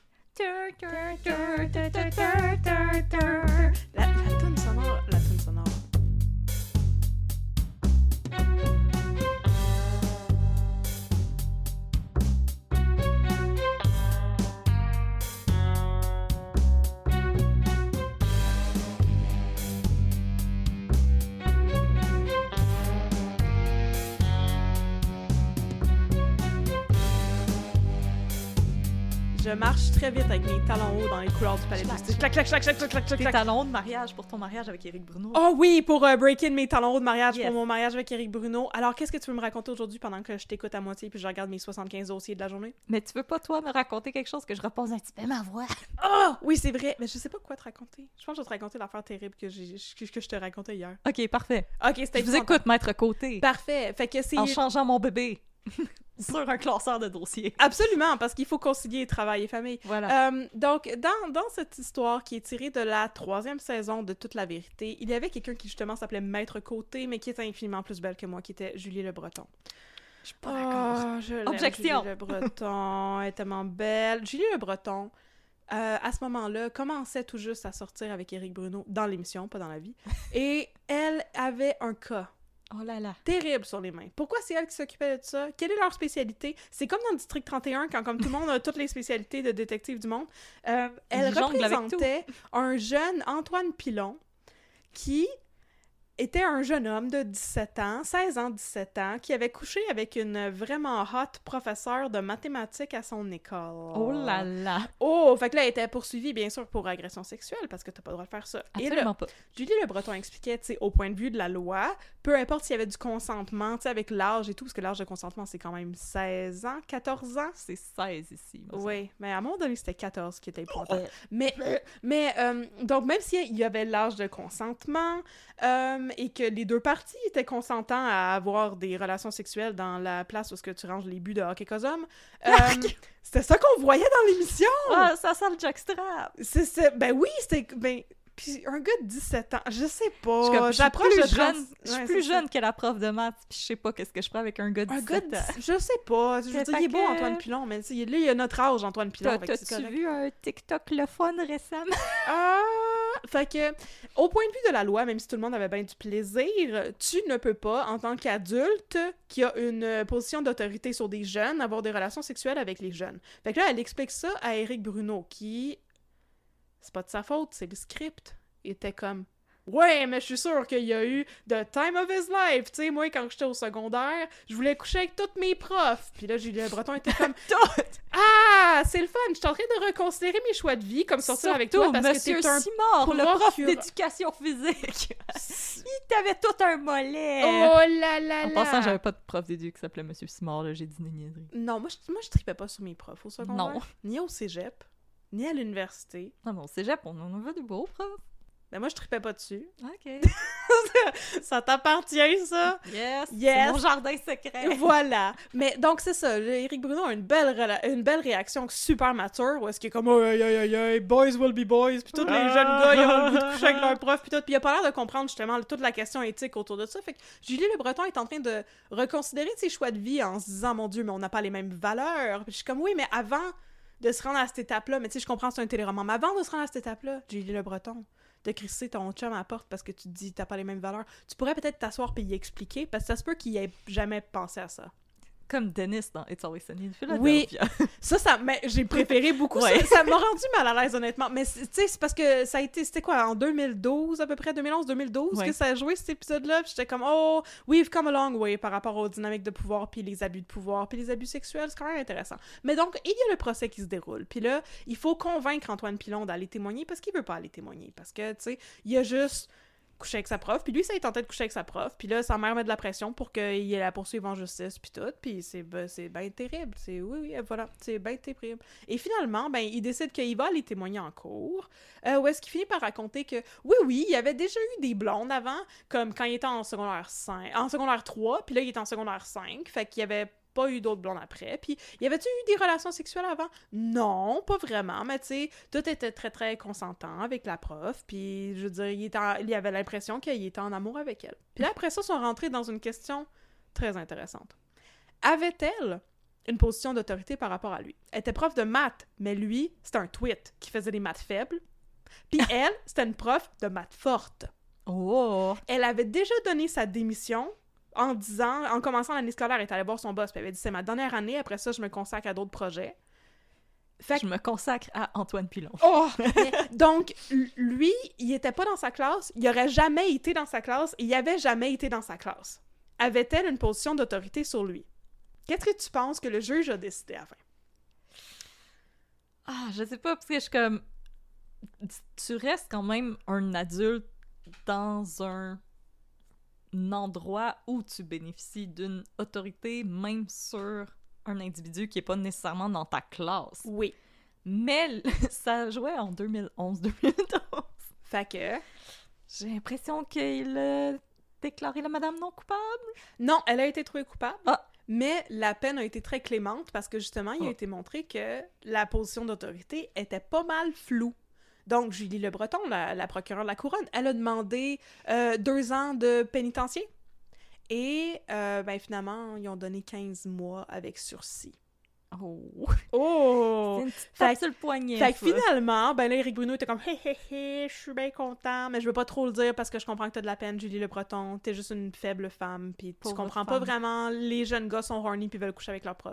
La toune sonore. La toune sonore. Je marche très vite avec mes talons hauts dans les couloirs du palais de justice. Clac, clac, clac, clac, clac, clac, clac, Tes clac. talons de mariage pour ton mariage avec Éric Bruno. Oh oui, pour break-in mes talons hauts de mariage Yes. pour mon mariage avec Éric Bruno. Alors, qu'est-ce que tu veux me raconter aujourd'hui pendant que je t'écoute à moitié puis je regarde mes 75 dossiers de la journée? Mais tu veux pas, toi, me raconter quelque chose que je repose un petit peu ma voix? Oh! Oui, c'est vrai. Mais je sais pas quoi te raconter. Je pense que je vais te raconter l'affaire terrible que je te racontais hier. Ok, parfait. Ok, c'était Je vous écoute, maître Côté. Parfait. Fait que c'est... En changeant mon bébé sur un classeur de dossiers. Absolument, parce qu'il faut concilier travail et famille. Voilà. Donc, dans cette histoire qui est tirée de la 3e saison de Toute la vérité, il y avait quelqu'un qui justement s'appelait Maître Côté, mais qui était infiniment plus belle que moi, qui était Julie Le Breton. Je suis pas d'accord. Oh, je l'aime, Objection. Julie Le Breton, elle est tellement belle. Julie Le Breton, à ce moment-là, commençait tout juste à sortir avec Éric Bruno dans l'émission, pas dans la vie, et elle avait un cas Oh là là. terrible sur les mains. Pourquoi c'est elle qui s'occupait de ça? Quelle est leur spécialité? C'est comme dans le District 31, quand comme tout le monde a toutes les spécialités de détective du monde. Elle Ils jonglent avec représentait un jeune Antoine Pilon qui était un jeune homme de 17 ans, 16 ans, 17 ans, qui avait couché avec une vraiment hot professeure de mathématiques à son école. Oh là là. Oh! Fait que là, elle était poursuivie, bien sûr, pour agression sexuelle, parce que t'as pas le droit de faire ça. Et là, Absolument pas. Julie Le Breton expliquait, tu sais, au point de vue de la loi, peu importe s'il y avait du consentement, tu sais, avec l'âge et tout, parce que l'âge de consentement, c'est quand même 16 ans, 14 ans. C'est 16 ici. moi, ça. Oui, mais à un moment donné, c'était 14 qui était important. Donc, même s'il y avait l'âge de consentement et que les deux parties étaient consentants à avoir des relations sexuelles dans la place où est-ce que tu ranges les buts de hockey cosum, c'était ça qu'on voyait dans l'émission! Ah, ça sent le jockstrap. Ben oui, c'était... Ben, puis un gars de 17 ans, je sais pas. Je suis comme- je suis J'approche plus de jeune, 30 je suis ouais, plus c'est ça. jeune que la prof de maths, puis je sais pas qu'est-ce que je ferais avec un gars de Un 17 gars ans. de... Je sais pas. Je veux Fait dire, il est beau, que- Antoine Pilon, mais tu sais, là, il a notre âge, Antoine Pilon. fait que c'est T'as-tu correct. vu un TikTok le fun récemment? Ah! Fait que, au point de vue de la loi, même si tout le monde avait bien du plaisir, tu ne peux pas, en tant qu'adulte qui a une position d'autorité sur des jeunes, avoir des relations sexuelles avec les jeunes. Fait que là, elle explique ça à Éric Bruno, qui... C'est pas de sa faute, c'est le script. Il était comme... Ouais, mais je suis sûre qu'il y a eu the time of his life. Tu sais, moi, quand j'étais au secondaire, je voulais coucher avec toutes mes profs. Puis là, Julie Le Breton était comme... Ah, c'est le fun! Je suis en train de reconsidérer mes choix de vie, comme sortir avec toi, parce Monsieur que t'es un... Simard, le prof procureur. d'éducation physique. Il t'avait tout un mollet. Oh là là En là! passant, j'avais pas de prof d'éduc qui s'appelait Monsieur Simard, là, j'ai dit des niaiseries. Non, moi, je tripais pas sur mes profs au secondaire. Non. Ni au cégep, ni à l'université. Non, mais au cégep, on en avait des beaux profs. Ben moi, je tripais pas dessus. OK. Ça t'appartient, ça? Yes! Yes. C'est mon jardin secret! Voilà. Mais donc, c'est ça. Éric Bruno a une belle réaction super mature, où est-ce qu'il est comme « Oh, aïe, aïe, aïe, aïe, boys will be boys », puis tous les jeunes gars, ils ont le goût de coucher avec leur prof, puis tout. Puis il a pas l'air de comprendre, justement, toute la question éthique autour de ça. Fait que Julie Le Breton est en train de reconsidérer ses choix de vie en se disant « Mon Dieu, mais on n'a pas les mêmes valeurs. » Puis je suis comme « Oui, mais avant de se rendre à cette étape-là, mais tu sais, je comprends, c'est un téléroman, mais avant de se rendre à cette étape-là, Julie Le Breton, de crisser ton chum à la porte parce que tu te dis t'as pas les mêmes valeurs, tu pourrais peut-être t'asseoir puis y expliquer, parce que ça se peut qu'il ait jamais pensé à ça. » Comme Dennis dans It's Always Sunny in Philadelphia. Oui, ça, mais j'ai préféré beaucoup ouais. ça m'a rendu mal à l'aise, honnêtement. Mais tu sais, c'est parce que ça a été, c'était quoi, en 2012, à peu près, 2011-2012, ouais. que ça a joué, cet épisode-là, puis j'étais comme, oh, we've come a long way par rapport aux dynamiques de pouvoir, puis les abus de pouvoir, puis les abus sexuels, c'est quand même intéressant. Mais donc, il y a le procès qui se déroule, puis là, il faut convaincre Antoine Pilon d'aller témoigner, parce qu'il veut pas aller témoigner, parce que, tu sais, il y a juste coucher avec sa prof, puis lui, ça, il tentait de coucher avec sa prof, puis là, sa mère met de la pression pour qu'il la poursuive en justice, puis tout, puis c'est bien terrible, oui, voilà, c'est bien terrible. Et finalement, ben, il décide qu'il va aller témoigner en cours, où est-ce qu'il finit par raconter que, oui, il y avait déjà eu des blondes avant, comme quand il était en secondaire 3, puis là, il est en secondaire 5, fait qu'il y avait pas eu d'autres blondes après. Puis, y avait-tu eu des relations sexuelles avant? Non, pas vraiment, mais tu sais, tout était très, très consentant avec la prof, puis je veux dire, il avait l'impression qu'il était en amour avec elle. Puis là, après ça, ils sont rentrés dans une question très intéressante. Avait-elle une position d'autorité par rapport à lui? Elle était prof de maths, mais lui, c'était un tweet qui faisait des maths faibles. Puis elle, c'était une prof de maths forte. Oh! Elle avait déjà donné sa démission en commençant l'année scolaire, elle est allée voir son boss, puis elle avait dit « C'est ma dernière année, après ça, je me consacre à d'autres projets. » Je me consacre à Antoine Pilon. Oh! Donc, lui, il était pas dans sa classe, il aurait jamais été dans sa classe, et il avait jamais été dans sa classe. Avait-elle une position d'autorité sur lui? Qu'est-ce que tu penses que le juge a décidé à la fin? Ah, je sais pas, parce que je suis comme... Tu restes quand même un adulte dans un endroit où tu bénéficies d'une autorité, même sur un individu qui est pas nécessairement dans ta classe. Oui. Mais ça jouait en 2011-2012. Fait que... J'ai l'impression qu'il a déclaré la madame non coupable. Non, elle a été trouvée coupable. Ah. Mais la peine a été très clémente parce que justement, il a été montré que la position d'autorité était pas mal floue. Donc, Julie Le Breton, la procureure de la Couronne, elle a demandé 2 ans de pénitencier. Et, ben, finalement, ils ont donné 15 mois avec sursis. Oh! Oh! C'est une petite tape sur le poignet. Fait que finalement, ben là, Éric Bruno était comme « Hé, hé, hé, je suis bien content, mais je veux pas trop le dire parce que je comprends que t'as de la peine, Julie Le Breton. T'es juste une faible femme, puis tu comprends pas vraiment, les jeunes gars sont horny puis veulent coucher avec leur prof. »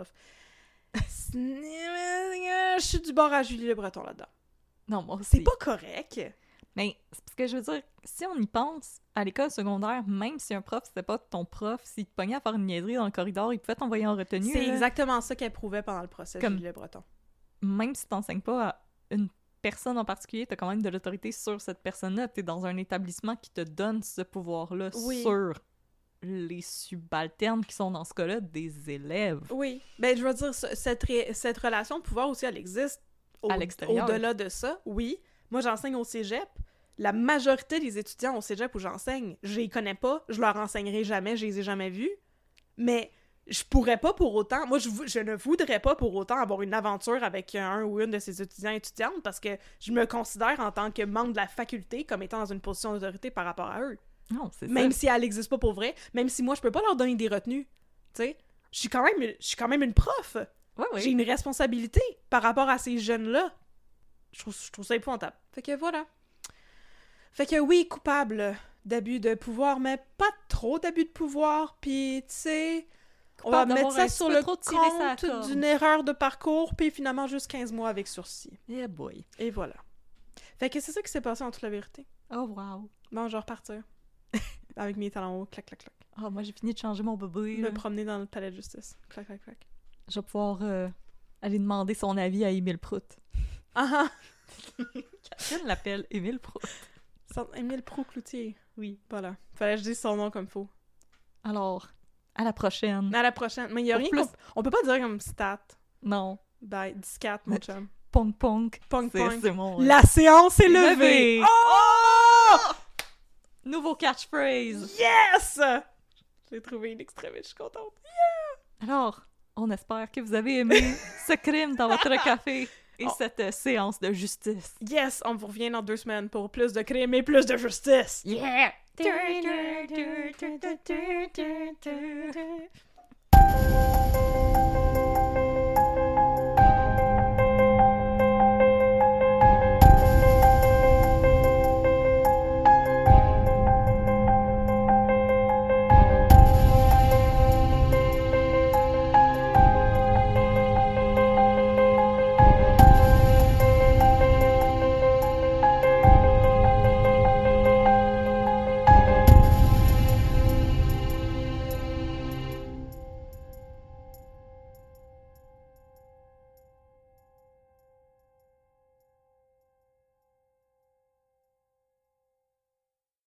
Je suis du bord à Julie Le Breton là-dedans. Non, moi aussi. C'est pas correct. Mais c'est parce que je veux dire, si on y pense, à l'école secondaire, même si un prof, c'était pas ton prof, s'il te pognait à faire une niaiserie dans le corridor, il pouvait t'envoyer en retenue. C'est là. exactement ça qu'elle prouvait pendant le procès, Julie Le Breton. Même si t'enseignes pas à une personne en particulier, t'as quand même de l'autorité sur cette personne-là. T'es dans un établissement qui te donne ce pouvoir-là sur les subalternes qui sont, dans ce cas-là, des élèves. Oui. Ben, je veux dire, cette relation de pouvoir aussi, elle existe à l'extérieur. Au-delà de ça, oui. Moi, j'enseigne au cégep. La majorité des étudiants au cégep où j'enseigne, je les connais pas, je leur enseignerai jamais, je les ai jamais vus. Mais je pourrais pas pour autant... Moi, je ne voudrais pas pour autant avoir une aventure avec un ou une de ces étudiants et étudiantes parce que je me considère en tant que membre de la faculté comme étant dans une position d'autorité par rapport à eux. Non, c'est même ça. si elle n'existe pas pour vrai, même si moi, je peux pas leur donner des retenues. Tu sais, je suis quand même une prof. Oui. J'ai une responsabilité par rapport à ces jeunes-là. Je trouve ça épouvantable. Fait que voilà. Fait que oui, coupable d'abus de pouvoir, mais pas trop d'abus de pouvoir, puis tu sais, on va mettre ça sur le compte d'une erreur de parcours, puis finalement juste 15 mois avec sursis. Yeah boy. Et voilà. Fait que c'est ça qui s'est passé en toute la vérité. Oh wow. Bon, je vais repartir. Avec mes talons hauts, clac, clac, clac. Oh, moi j'ai fini de changer mon bébé. Me promener dans le palais de justice. Clac, clac, clac. Je vais pouvoir aller demander son avis à Émile Prout. Ah ah! Catherine l'appelle Émile Prout. Émile Proulx-Cloutier. Oui. Voilà. Fallait que je dise son nom comme faut. Alors, à la prochaine. À la prochaine. Mais il y a rien plus... on peut pas dire comme stat. Non. Bye. 14, mon chum. Pong pong. Pong pong. C'est mon... La séance est levée! Oh! Nouveau catchphrase! Yes! J'ai trouvé une extrémiste, je suis contente. Alors, on espère que vous avez aimé ce crime dans votre café et cette séance de justice. Yes! On vous revient dans 2 semaines pour plus de crime et plus de justice! Yeah! Yeah!